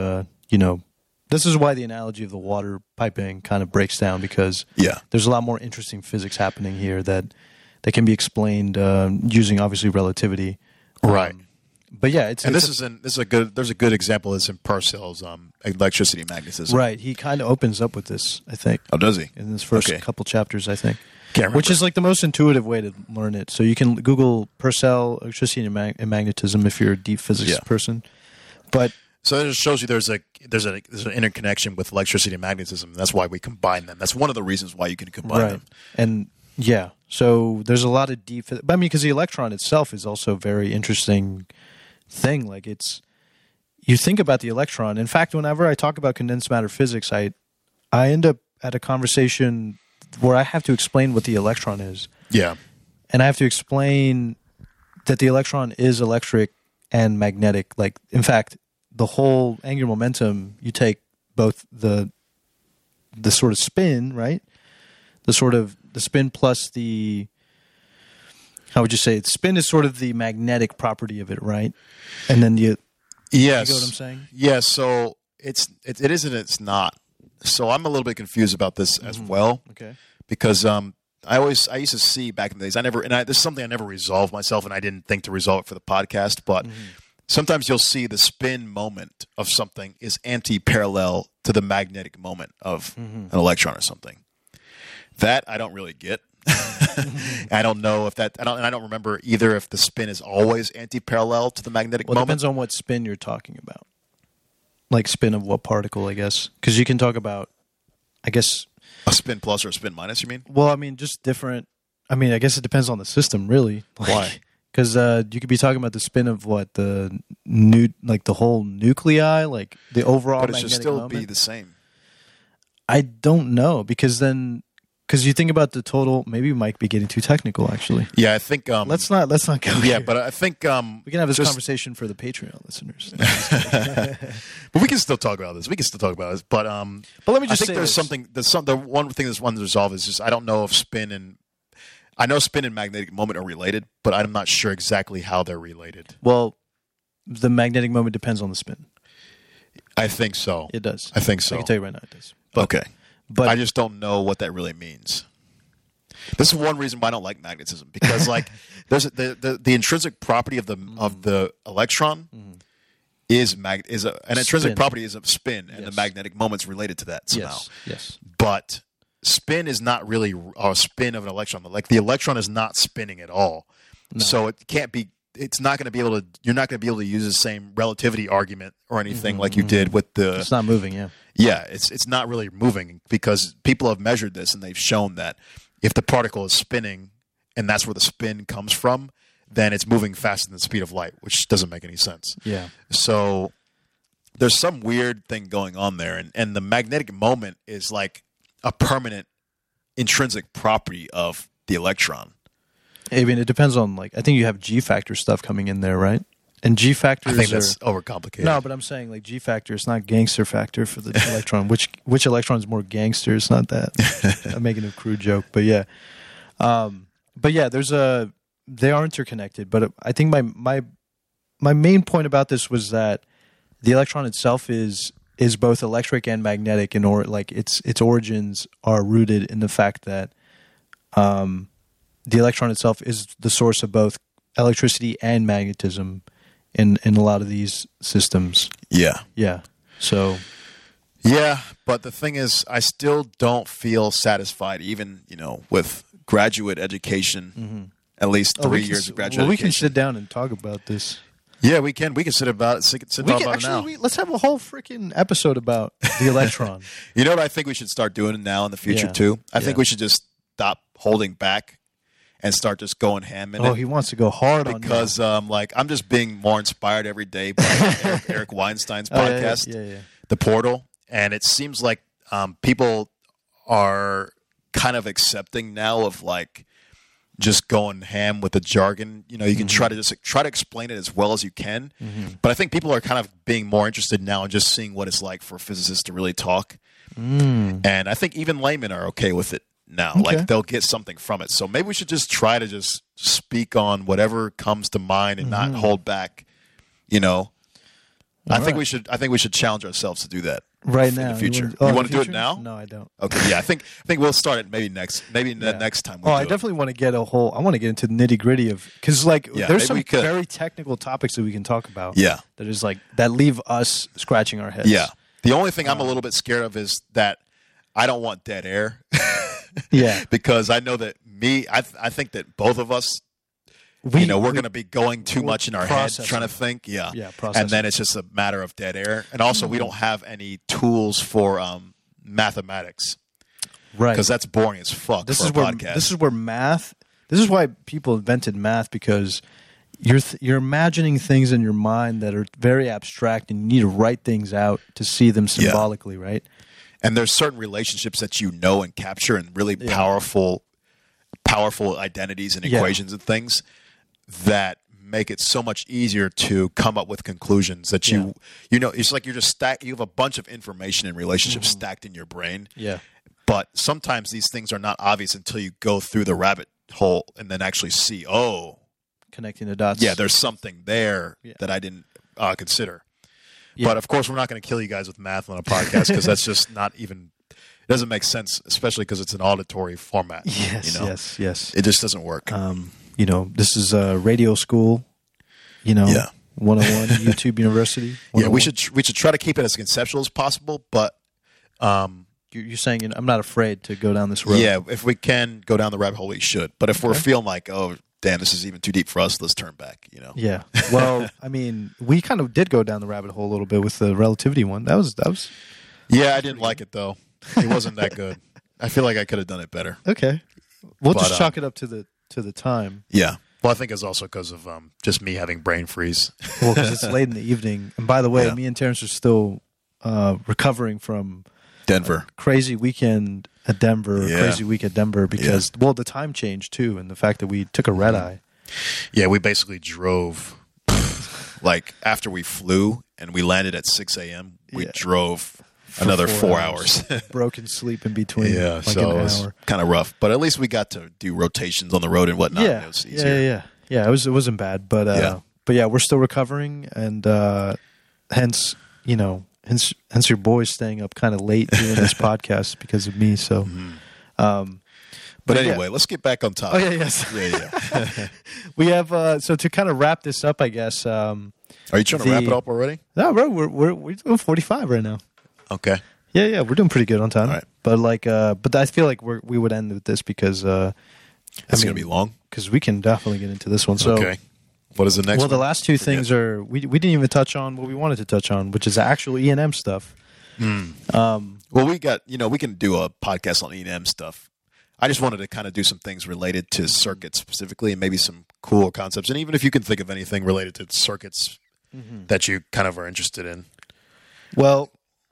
this is why the analogy of the water piping kind of breaks down, because there's a lot more interesting physics happening here that can be explained using obviously relativity. Right. But yeah, there's a good example. Is in Purcell's electricity and magnetism. Right. He kind of opens up with this, I think. Oh, does he? In his first couple chapters, I think. Can't remember. Which is like the most intuitive way to learn it. So you can Google Purcell electricity and magnetism if you're a deep physics person. But so it just shows you there's an interconnection with electricity and magnetism. And that's why we combine them. That's one of the reasons why you can combine them. And so there's a lot of deep. But I mean, because the electron itself is also a very interesting thing. Like you think about the electron. In fact, whenever I talk about condensed matter physics, I end up at a conversation where I have to explain what the electron is. Yeah. And I have to explain that the electron is electric and magnetic. Like, in fact, the whole angular momentum, you take both the sort of spin, right? The spin plus how would you say it? Spin is sort of the magnetic property of it, right? And then you get what I'm saying? Yeah, so it is and it's not. So I'm a little bit confused about this as well. Okay. Because I used to see back in the days, this is something I never resolved myself, and I didn't think to resolve it for the podcast, but sometimes you'll see the spin moment of something is anti-parallel to the magnetic moment of an electron or something. That I don't really get. I don't know if that. I don't remember either if the spin is always anti-parallel to the magnetic moment. It depends on what spin you're talking about. Like spin of what particle, I guess. Because you can talk about, I guess, a spin plus or a spin minus. You mean? Well, I mean, just different. I mean, I guess it depends on the system, really. Why? Because you could be talking about the spin of what the whole nuclei, like the overall. But it magnetic should still moment. be the same. I don't know, because then because you think about the total. Maybe we might be getting too technical. Actually, Yeah, I think. let's not go. Yeah, here. but I think we can have this just- conversation for the Patreon listeners. But we can still talk about this. But let me just I think say there's this. the one thing that's one to resolve is just I don't know if spin and magnetic moment are related, but I'm not sure exactly how they're related. Well, the magnetic moment depends on the spin. I think so. It does. I think so. I can tell you right now it does. Okay. But I just don't know what that really means. This is one reason why I don't like magnetism, because like there's the intrinsic property of the electron is an intrinsic Spin. property is a spin, and Yes. the magnetic moment's related to that somehow. Yes. But spin is not really a spin of an electron. Like the electron is not spinning at all, so it can't be. It's not going to be able to. You're not going to be able to use the same relativity argument or anything like you did with the. It's not moving. Yeah. Yeah, it's not really moving because people have measured this and they've shown that if the particle is spinning and that's where the spin comes from, then it's moving faster than the speed of light, which doesn't make any sense. Yeah. So there's some weird thing going on there, and the magnetic moment is like a permanent intrinsic property of the electron. I mean, it depends on I think you have G factor stuff coming in there, right? And G factors I think are that's overcomplicated. no, but I'm saying G factor. It's not gangster factor for the electron. Which electron is more gangster? It's not that. I'm making a crude joke, but yeah. They are interconnected. But I think my main point about this was that the electron itself is both electric and magnetic, and its origins are rooted in the fact that the electron itself is the source of both electricity and magnetism in a lot of these systems. Yeah. Yeah. So Yeah, but the thing is, I still don't feel satisfied, even with graduate education, at least 3 years of graduate education. we can sit down and talk about this. Yeah, we can. We can sit about it. Talk about it now. Let's have a whole freaking episode about the electron. You know what I think we should start doing now in the future Yeah. too? I think Yeah. we should just stop holding back and start just going ham in it. He wants to go hard on Because I'm just being more inspired every day by Eric Weinstein's podcast, Yeah. The Portal, and it seems like people are kind of accepting now of just going ham with the jargon. You can try to explain it as well as you can, but I think people are kind of being more interested now in just seeing what it's like for physicists to really talk. And I think even laymen are okay with it now. Okay. They'll get something from it. So maybe we should just try to just speak on whatever comes to mind and not hold back. I think we should challenge ourselves to do that right in now. the future. You You want to do it now? No, I don't. Okay, yeah. I think we'll start it next time. I definitely want to get I want to get into the nitty gritty of because maybe there's some we could. very technical topics that we can talk about. Yeah. that is that leave us scratching our heads. Yeah. The only thing I'm a little bit scared of is that I don't want dead air. Yeah. Because I know that I think that both of us, we're going to be going too much in our heads trying to think. Yeah. Yeah, And processing. then it's just a matter of dead air. And also, we don't have any tools for mathematics right. because that's boring as fuck This for is a where podcast. this is where math. This is why people invented math because you're imagining things in your mind that are very abstract, and you need to write things out to see them symbolically, right? And there's certain relationships that and capture and really powerful identities and equations and things that make it so much easier to come up with conclusions that it's like you're just you have a bunch of information and relationships stacked in your brain. Yeah. But sometimes these things are not obvious until you go through the rabbit hole and then actually see, Connecting the dots. yeah, there's something there that I didn't consider. Yeah. But of course, we're not going to kill you guys with math on a podcast because that's just not even. It doesn't make sense, especially because it's an auditory format. Yes. It just doesn't work. This is radio school. 101 YouTube University. Yeah, we 101. should try to keep it as conceptual as possible, but You're saying I'm not afraid to go down this road. yeah, if we can go down the rabbit hole, we should. But if we're feeling like, oh, damn, this is even too deep for us, let's turn back. Yeah. Well, I mean, we kind of did go down the rabbit hole a little bit with the relativity one. That was Yeah, I didn't like it though. It wasn't that good. I feel like I could have done it better. okay. We'll But, just chalk it up to the time. Yeah. Well, I think it's also because of just me having brain freeze. Well, because it's late in the evening. And by the way, Yeah. me and Terrence are still recovering from Denver. crazy weekend at Denver, Yeah. crazy week at Denver because the time changed too, and the fact that we took a red eye. Yeah, we basically drove like after we flew and we landed at 6 a.m. We Yeah. drove another 4 hours. Broken sleep in between. Yeah, like so an it was hour. kind of rough, but at least we got to do rotations on the road and whatnot. Yeah, It was easier. yeah. It wasn't bad, but Yeah. we're still recovering, and hence your boys staying up kind of late doing this podcast because of me. So, But yeah. anyway, let's get back on oh topic. yeah, yes, Yeah. we have. So to kind of wrap this up, I guess. Are you trying to wrap it up already? No, bro, we're doing 45 right now. Okay. Yeah, we're doing pretty good on time. All right. But but I feel like we would end with this because It's going to be long. because we can definitely get into this one. So, Okay. What is the next well, one? the last two things are we didn't even touch on what we wanted to touch on, which is actual E&M stuff. Well, we got, we can do a podcast on E&M stuff. I just wanted to kind of do some things related to circuits specifically and maybe some cool concepts. And even if you can think of anything related to circuits that you kind of are interested in. Well,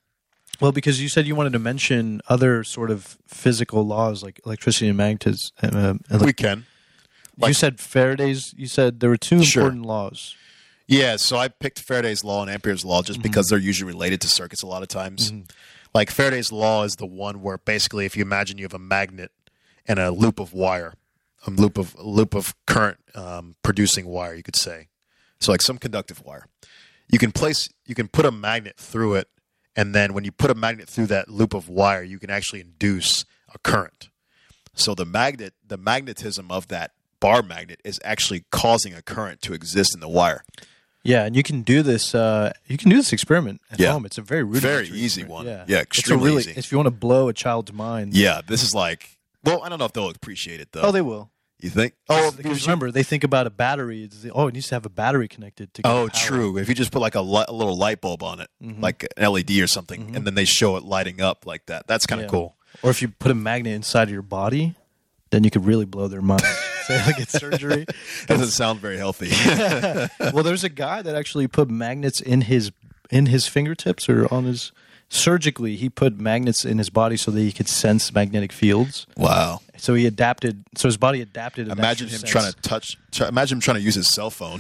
because you said you wanted to mention other sort of physical laws like electricity and magnetism. We can. You said Faraday's. You said there were two Sure. important laws. Yeah, so I picked Faraday's law and Ampere's law just because they're usually related to circuits a lot of times. Like Faraday's law is the one where basically if you imagine you have a magnet and a loop of wire, a loop of current producing wire, you could say. So like some conductive wire. You can put a magnet through it, and then when you put a magnet through that loop of wire, you can actually induce a current. So the magnetism of that bar magnet is actually causing a current to exist in the wire. Yeah, and you can do this. You can do this experiment at Yeah. home. It's a very Very rudimentary easy experiment. one. Yeah, extremely it's a easy. If you want to blow a child's mind, Yeah, this is like, well, I don't know if they'll appreciate it though. oh, they will. You think? Oh, Because remember, they think about a battery. It needs to have a battery connected to. Get oh, power. true. If you just put like a little light bulb on it, like an LED or something, and then they show it lighting up like that, that's kind of Yeah. cool. Or if you put a magnet inside of your body, then you could really blow their mind. Say like it's surgery. Doesn't sound very healthy. Well, there's a guy that actually put magnets in his fingertips or on his surgically. He put magnets in his body so that he could sense magnetic fields. Wow. So he adapted. So his body adapted. an Imagine extra him sense. trying to imagine him trying to use his cell phone.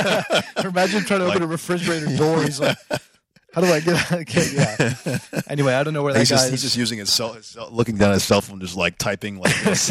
Or imagine trying to open a refrigerator door. He's like, "How do I get out?" Okay, yeah. Anyway, I don't know where that he's guy just using his cell, looking down at his cell phone, just like typing like this.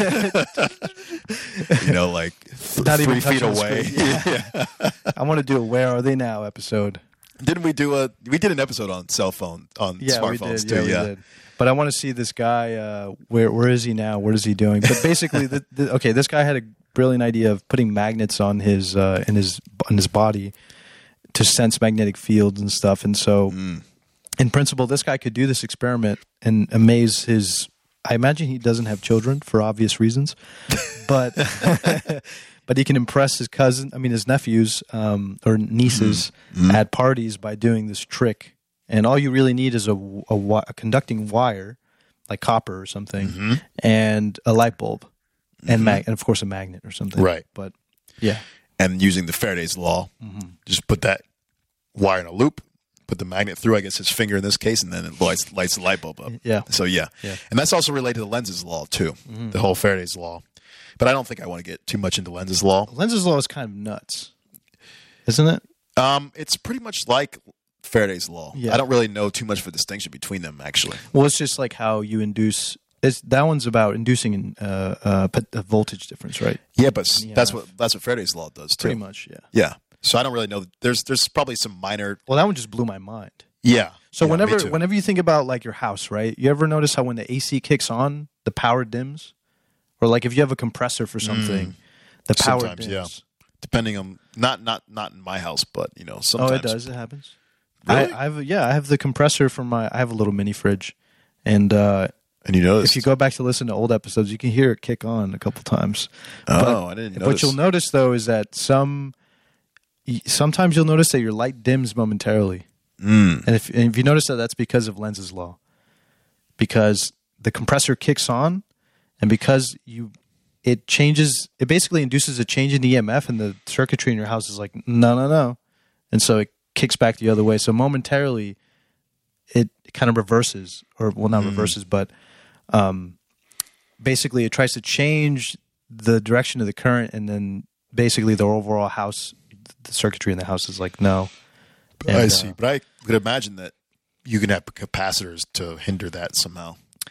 Like Not 3 even feet touching the away. screen. I want to do a "Where Are They Now" episode. Didn't we we did an episode on cell phone on smartphones we did. too? We did. But I want to see this guy. Where is he now? What is he doing? But basically, this guy had a brilliant idea of putting magnets on his body to sense magnetic fields and stuff. And so, in principle, this guy could do this experiment and amaze his. I imagine he doesn't have children for obvious reasons, but but he can impress his nephews or nieces at parties by doing this trick. And all you really need is a conducting wire, like copper or something, and a light bulb, and of course a magnet or something. Right. But yeah, And using the Faraday's law, just put that wire in a loop, put the magnet through, I guess his finger in this case, and then it lights the light bulb up. Yeah. So yeah. And that's also related to Lenz's law too, the whole Faraday's law. But I don't think I want to get too much into Lenz's law. Lenz's law is kind of nuts, isn't it? It's pretty much like Faraday's law. Yeah. I don't really know too much of a distinction between them, actually. Well, it's just like how you induce. That one's about inducing a voltage difference, right? Yeah, but Yeah. that's what Faraday's law does too. Pretty much, yeah. Yeah. So I don't really know. There's probably some minor. Well, that one just blew my mind. Yeah. So Yeah, me too. whenever you think about like your house, right? You ever notice how when the AC kicks on, the power dims? Or like if you have a compressor for something, the power Sometimes, dims. yeah. Depending on not in my house, but sometimes. Oh, it does. It happens. Really? I have the compressor from I have a little mini fridge, and And you notice if you go back to listen to old episodes, you can hear it kick on a couple times. I didn't notice. What you'll notice though is that sometimes you'll notice that your light dims momentarily, and if you notice that, that's because of Lenz's law, because the compressor kicks on, and because it basically induces a change in EMF, and the circuitry in your house is like no, and so it kicks back the other way. So momentarily, it kind of reverses, or well, not reverses, but basically it tries to change the direction of the current, and then basically the overall house, the circuitry in the house is like no. And, I see, but I could imagine that you can have capacitors to hinder that somehow.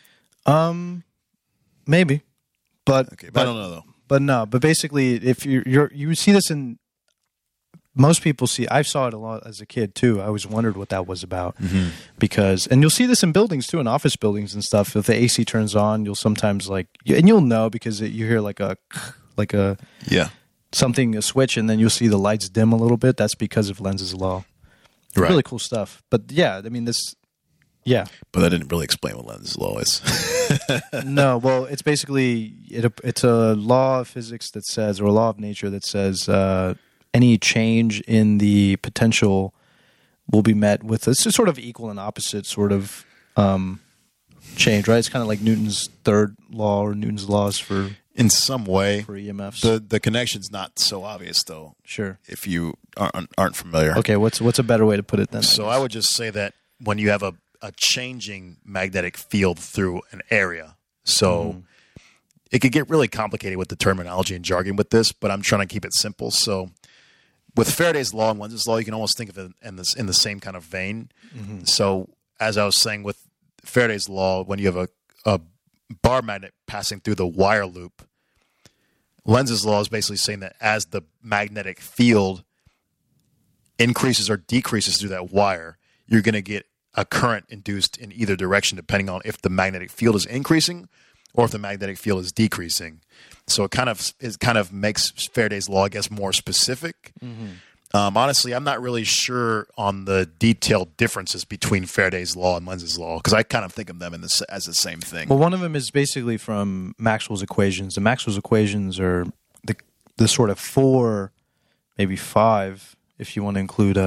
Maybe, but Okay, but I don't know though. But no, but basically, if you see this in most people see. I saw it a lot as a kid too. I always wondered what that was about because, and you'll see this in buildings too, in office buildings and stuff. If the AC turns on, you'll sometimes and you'll know because you hear like a something, a switch, and then you'll see the lights dim a little bit. That's because of Lenz's law. Right. Really cool stuff. But yeah, I mean this. Yeah. But that didn't really explain what Lenz's law is. No, well, it's basically it's a law of physics that says, or a law of nature that says, any change in the potential will be met with it's a sort of equal and opposite sort of change, right? It's kind of like Newton's third law or Newton's laws for in some way for EMFs. The connection's not so obvious though. Sure. If you aren't familiar. Okay, what's a better way to put it then? So I would just say that when you have a changing magnetic field through an area, so it could get really complicated with the terminology and jargon with this, but I'm trying to keep it simple. So with Faraday's law and Lenz's law, you can almost think of it in the same kind of vein. So as I was saying with Faraday's law, when you have a bar magnet passing through the wire loop, Lenz's law is basically saying that as the magnetic field increases or decreases through that wire, you're going to get a current induced in either direction, depending on if the magnetic field is increasing or if the magnetic field is decreasing. So it kind of makes Faraday's law, I guess, more specific. Honestly, I'm not really sure on the detailed differences between Faraday's law and Lenz's law because I kind of think of them as the same thing. Well, one of them is basically from Maxwell's equations. The Maxwell's equations are the sort of 4, maybe 5, if you want to include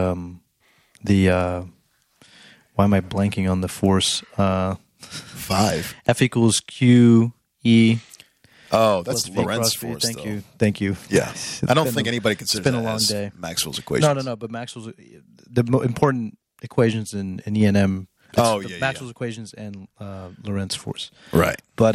why am I blanking on the force? 5. F equals Q E. Oh, that's plus V Lorentz cross V. force. Thank you. Yeah, I don't think anybody considers been a that long as day. Maxwell's equations. No. But Maxwell's important equations in E&M. Maxwell's equations and Lorentz force. Right. But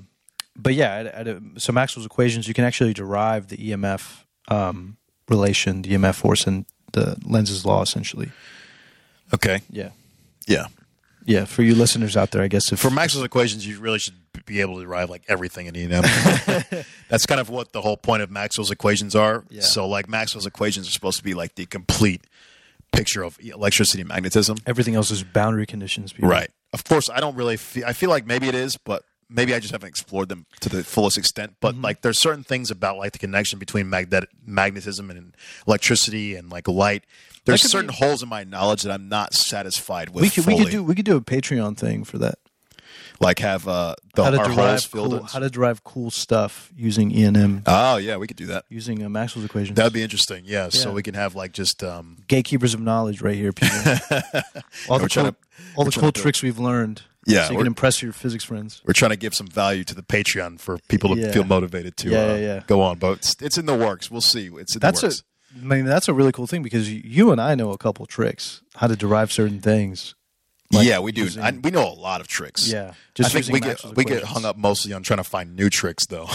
yeah, so Maxwell's equations, you can actually derive the EMF relation, the EMF force, and the Lenz's law essentially. Okay. Yeah. Yeah. Yeah, for you listeners out there, I guess. For Maxwell's equations, you really should be able to derive like everything in E&M. That's kind of what the whole point of Maxwell's equations are. Yeah. So like Maxwell's equations are supposed to be like the complete picture of electricity and magnetism. Everything else is boundary conditions. People. Right. Of course, I don't really I feel like maybe it is, but maybe I just haven't explored them to the fullest extent. But like there's certain things about like the connection between magnetism and electricity and like light. There's certain holes in my knowledge that I'm not satisfied with. We could do a Patreon thing for that. Like have our holes filled in. How to derive cool stuff using E&M. Oh yeah, we could do that using Maxwell's equations. That'd be interesting. Yeah, so we can have like just gatekeepers of knowledge right here, people. all the cool tricks we've learned. Yeah, so you can impress your physics friends. We're trying to give some value to the Patreon for people to feel motivated to go on. But it's in the works. We'll see. It's in the works. That's a really cool thing because you and I know a couple tricks how to derive certain things. Like we do. We know a lot of tricks. Yeah, I think we get hung up mostly on trying to find new tricks, though.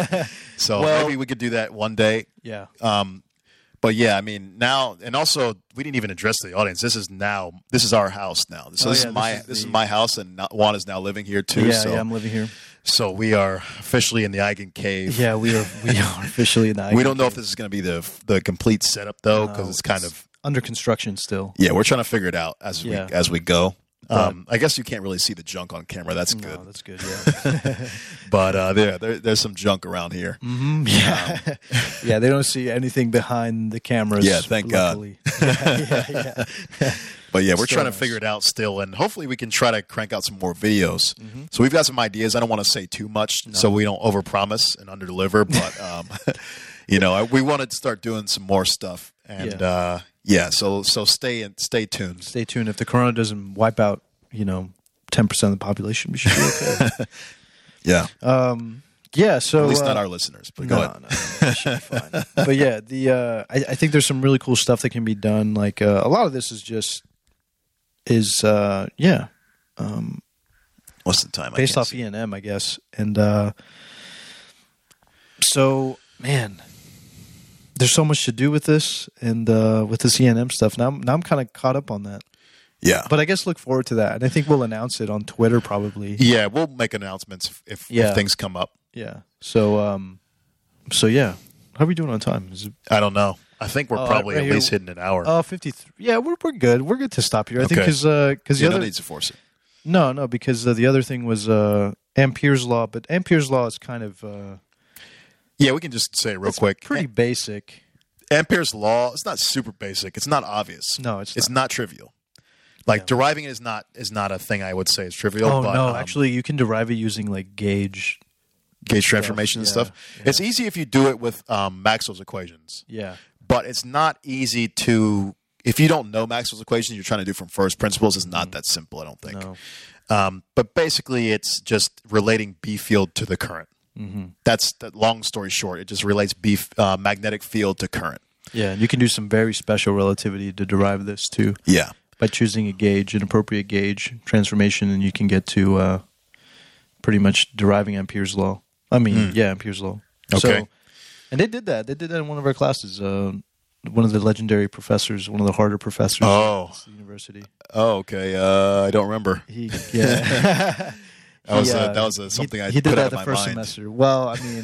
So maybe we could do that one day. Yeah. But yeah, I mean now, and also we didn't even address the audience. This is our house now. So this is my house, and Juan is now living here too. Yeah, I'm living here. So we are officially in the Eigen Cave. Yeah, we are officially in the Eigen We don't know Cave. if this is going to be the complete setup though, because it's kind of under construction still. Yeah, we're trying to figure it out as we go. I guess you can't really see the junk on camera. That's good. No, that's good. Yeah. But there's some junk around here. Yeah, yeah. They don't see anything behind the cameras. Yeah, thank luckily. God. Yeah. But yeah, we're trying to figure it out still, and hopefully we can try to crank out some more videos. So we've got some ideas. I don't want to say too much, so we don't overpromise and underdeliver. But we want to start doing some more stuff, and so stay tuned. Stay tuned. If the corona doesn't wipe out, 10% of the population, we should be okay. Yeah. Yeah. So at least not our listeners. But go ahead. No, it should be fine. But yeah, I think there's some really cool stuff that can be done. Like a lot of this is What's the time? based off E&M, I guess. And so, man, there's so much to do with this and with this E&M stuff. Now I'm kind of caught up on that. Yeah. But I guess look forward to that. And I think we'll announce it on Twitter probably. Yeah, we'll make announcements if things come up. Yeah. So yeah. How are we doing on time? Is it I don't know. I think we're probably right at here. least hitting an hour. 53? Yeah, we're good. We're good to stop here. I think Okay. because the no other needs to force it. no because the other thing was Ampere's law, but Ampere's law is kind of Yeah, we can just say it real quick. pretty basic. Ampere's law, it's not super basic. It's not obvious. No, it's not trivial. Like deriving it is not a thing I would say is trivial. Oh but, no, actually, you can derive it using like gauge transformation and stuff. yeah. It's easy if you do it with Maxwell's equations, Yeah. but it's not easy to if you don't know Maxwell's equations. You're trying to do from first principles. It's not that simple. I don't think. No. But basically, it's just relating B field to the current. Mm-hmm. That's the long story short. It just relates magnetic field to current. Yeah, and you can do some very special relativity to derive this too. Yeah. By choosing a gauge, an appropriate gauge transformation, and you can get to pretty much deriving Ampere's law. I mean, Ampere's law. Okay. So, and they did that. They did that in one of our classes. One of the legendary professors, one of the harder professors at the university. Oh, okay. I don't remember. Yeah. That was something I he did put that out the of my first mind. semester. Well, I mean,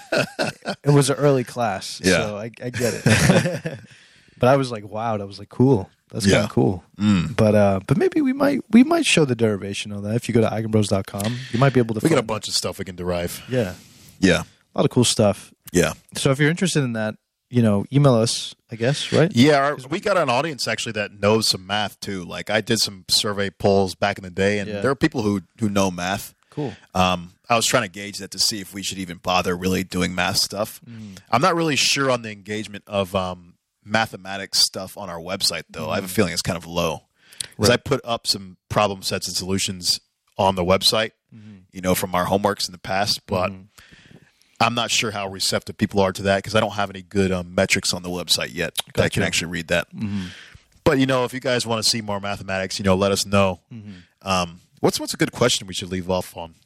it was an early class, Yeah. so I get it. But I was like, wow, I was like, cool. That's kind of cool. But maybe we might show the derivation of that. If you go to eigenbros.com, you might be able to. We got a find bunch of stuff we can derive. it. Yeah, Yeah. a lot of cool stuff. Yeah. So if you're interested in that, email us. I guess, right? Yeah, we got an audience actually that knows some math too. Like I did some survey polls back in the day, and there are people who know math. Cool. I was trying to gauge that to see if we should even bother really doing math stuff. I'm not really sure on the engagement of mathematics stuff on our website, though. I have a feeling it's kind of low. Because I put up some problem sets and solutions on the website, from our homeworks in the past, but I'm not sure how receptive people are to that because I don't have any good metrics on the website yet that I can actually read that. But, if you guys want to see more mathematics, let us know. What's a good question we should leave off on?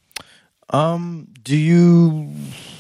Do you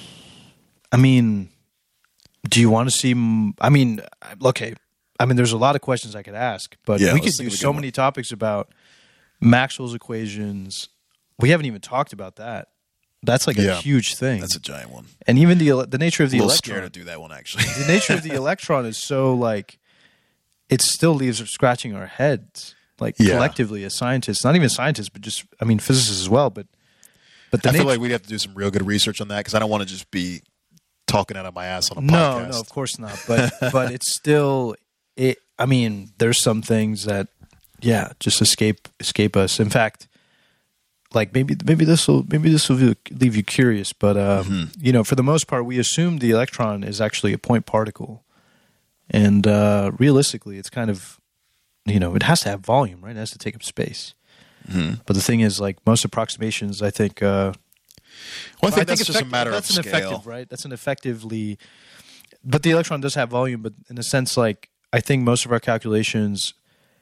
want to see? Okay. There's a lot of questions I could ask, but we could do so many topics about Maxwell's equations. We haven't even talked about that. That's like a huge thing. That's a giant one. And even the nature of the I'm a little electron. scared to do that one, actually. The nature of the electron is so it still leaves us scratching our heads, collectively as scientists. Not even scientists, but just physicists as well. But I feel like we'd have to do some real good research on that because I don't want to just be talking out of my ass on a podcast. No, of course not. But it's still there's some things that just escape us. In fact, maybe this will leave you curious, but for the most part, we assume the electron is actually a point particle, and realistically, it's kind of it has to have volume, right? It has to take up space. But the thing is, most approximations, I think. I think that's just a matter of scale. Effective, right? That's an effectively. But the electron does have volume, but in a sense, I think most of our calculations,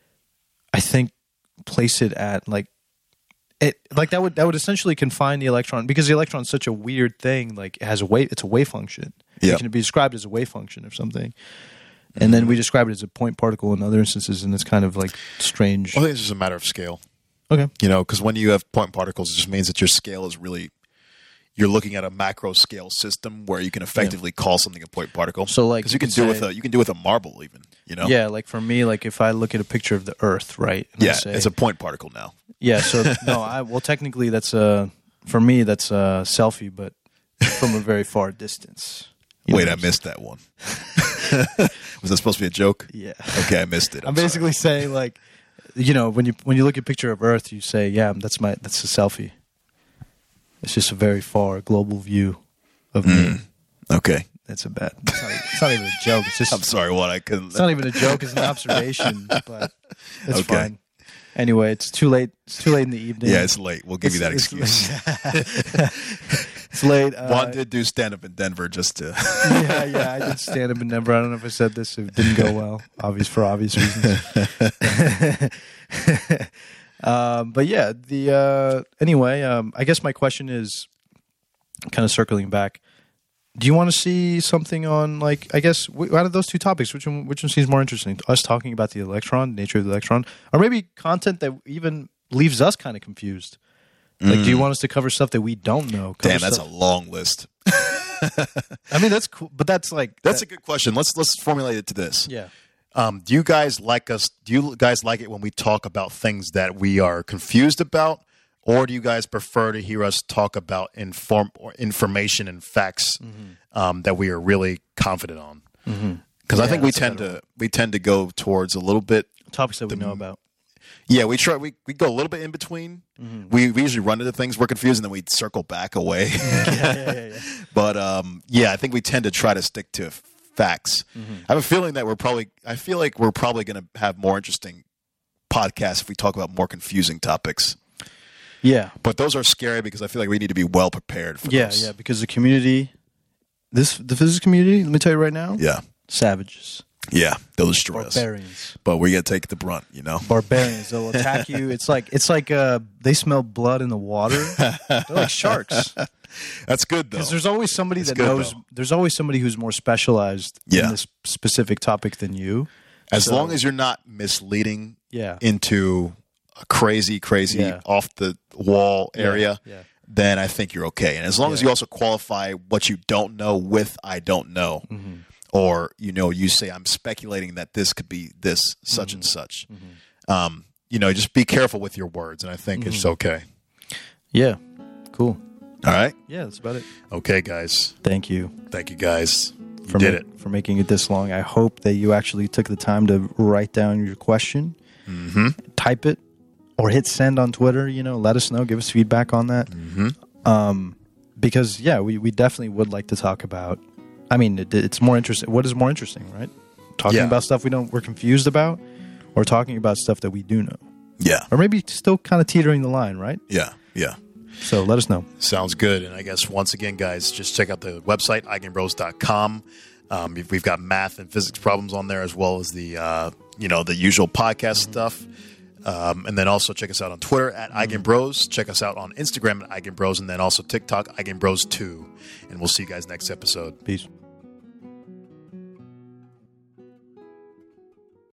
place it at that would essentially confine the electron because the electron is such a weird thing. It has it's a wave function. Yeah. It can be described as a wave function or something. And then we describe it as a point particle in other instances, and it's kind of strange. I think it's just a matter of scale. Okay. Because when you have point particles, it just means that your scale is really, you're looking at a macro scale system where you can effectively call something a point particle. So because you can do with a marble even. Yeah, for me, if I look at a picture of the Earth, right? Yeah, it's a point particle now. Yeah. So technically that's for me that's a selfie, but from a very far distance. Wait, I missed that one. Was that supposed to be a joke? Yeah. Okay, I missed it. I'm basically saying when you look at a picture of Earth, you say, yeah, that's a selfie. It's just a very far global view of me. Okay. It's it's not even a joke. It's just I'm sorry, what I couldn't. It's not even a joke. It's an observation, but it's fine. Anyway, it's too late. It's too late in the evening. Yeah, it's late. We'll give you that excuse. It's late. Juan did do stand up in Denver just to. yeah, I did stand up in Denver. I don't know if I said this. It didn't go well, for obvious reasons. But yeah, anyway, I guess my question is kind of circling back. Do you want to see something on, like, I guess, out of those two topics, which one seems more interesting? Us talking about the electron, nature of the electron, or maybe content that even leaves us kind of confused? Like, do you want us to cover stuff that we don't know? Damn, that's a long list. I mean, that's cool, but that's like... That's a good question. Let's formulate it to this. Yeah. Do you guys like us? Do you guys like it when we talk about things that we are confused about? Or do you guys prefer to hear us talk about information and facts that we are really confident on? Because I think we tend to go towards a little bit topics that we know about. Yeah, we try. We go a little bit in between. We usually run into things we're confused, and then we circle back away. Yeah. But I think we tend to try to stick to facts. I have a feeling that I feel like we're probably going to have more interesting podcasts if we talk about more confusing topics. Yeah. But those are scary because I feel like we need to be well prepared for those. Yeah, because the community, the physics community, let me tell you right now. Yeah. Savages. Yeah, they'll destroy Barbarians. us. But we got to take the brunt, you know? Barbarians. They'll attack you. It's like they smell blood in the water. They're like sharks. That's good, though. Because there's always somebody that knows. There's always somebody who's more specialized in this specific topic than you. As long as you're not misleading Yeah. into a crazy off the wall area, then I think you're okay. And as long as you also qualify what you don't know with I don't know, or you say I'm speculating that this could be this such and such. Just be careful with your words, and I think it's okay. Yeah. Cool. All right. Yeah, that's about it. Okay, guys. Thank you. Thank you, guys. You did it. For making it this long. I hope that you actually took the time to write down your question, type it, or hit send on Twitter. Let us know. Give us feedback on that. Because, we definitely would like to talk about. I mean, it's more interesting. What is more interesting, right? Talking about stuff we're confused about, or talking about stuff that we do know. Yeah. Or maybe still kind of teetering the line, right? Yeah. So let us know. Sounds good. And I guess once again, guys, just check out the website, eigenbros.com. We've got math and physics problems on there, as well as the usual podcast stuff. And then also check us out on Twitter at eigenbros. Check us out on Instagram at eigenbros, and then also TikTok, eigenbros2. And we'll see you guys next episode. Peace.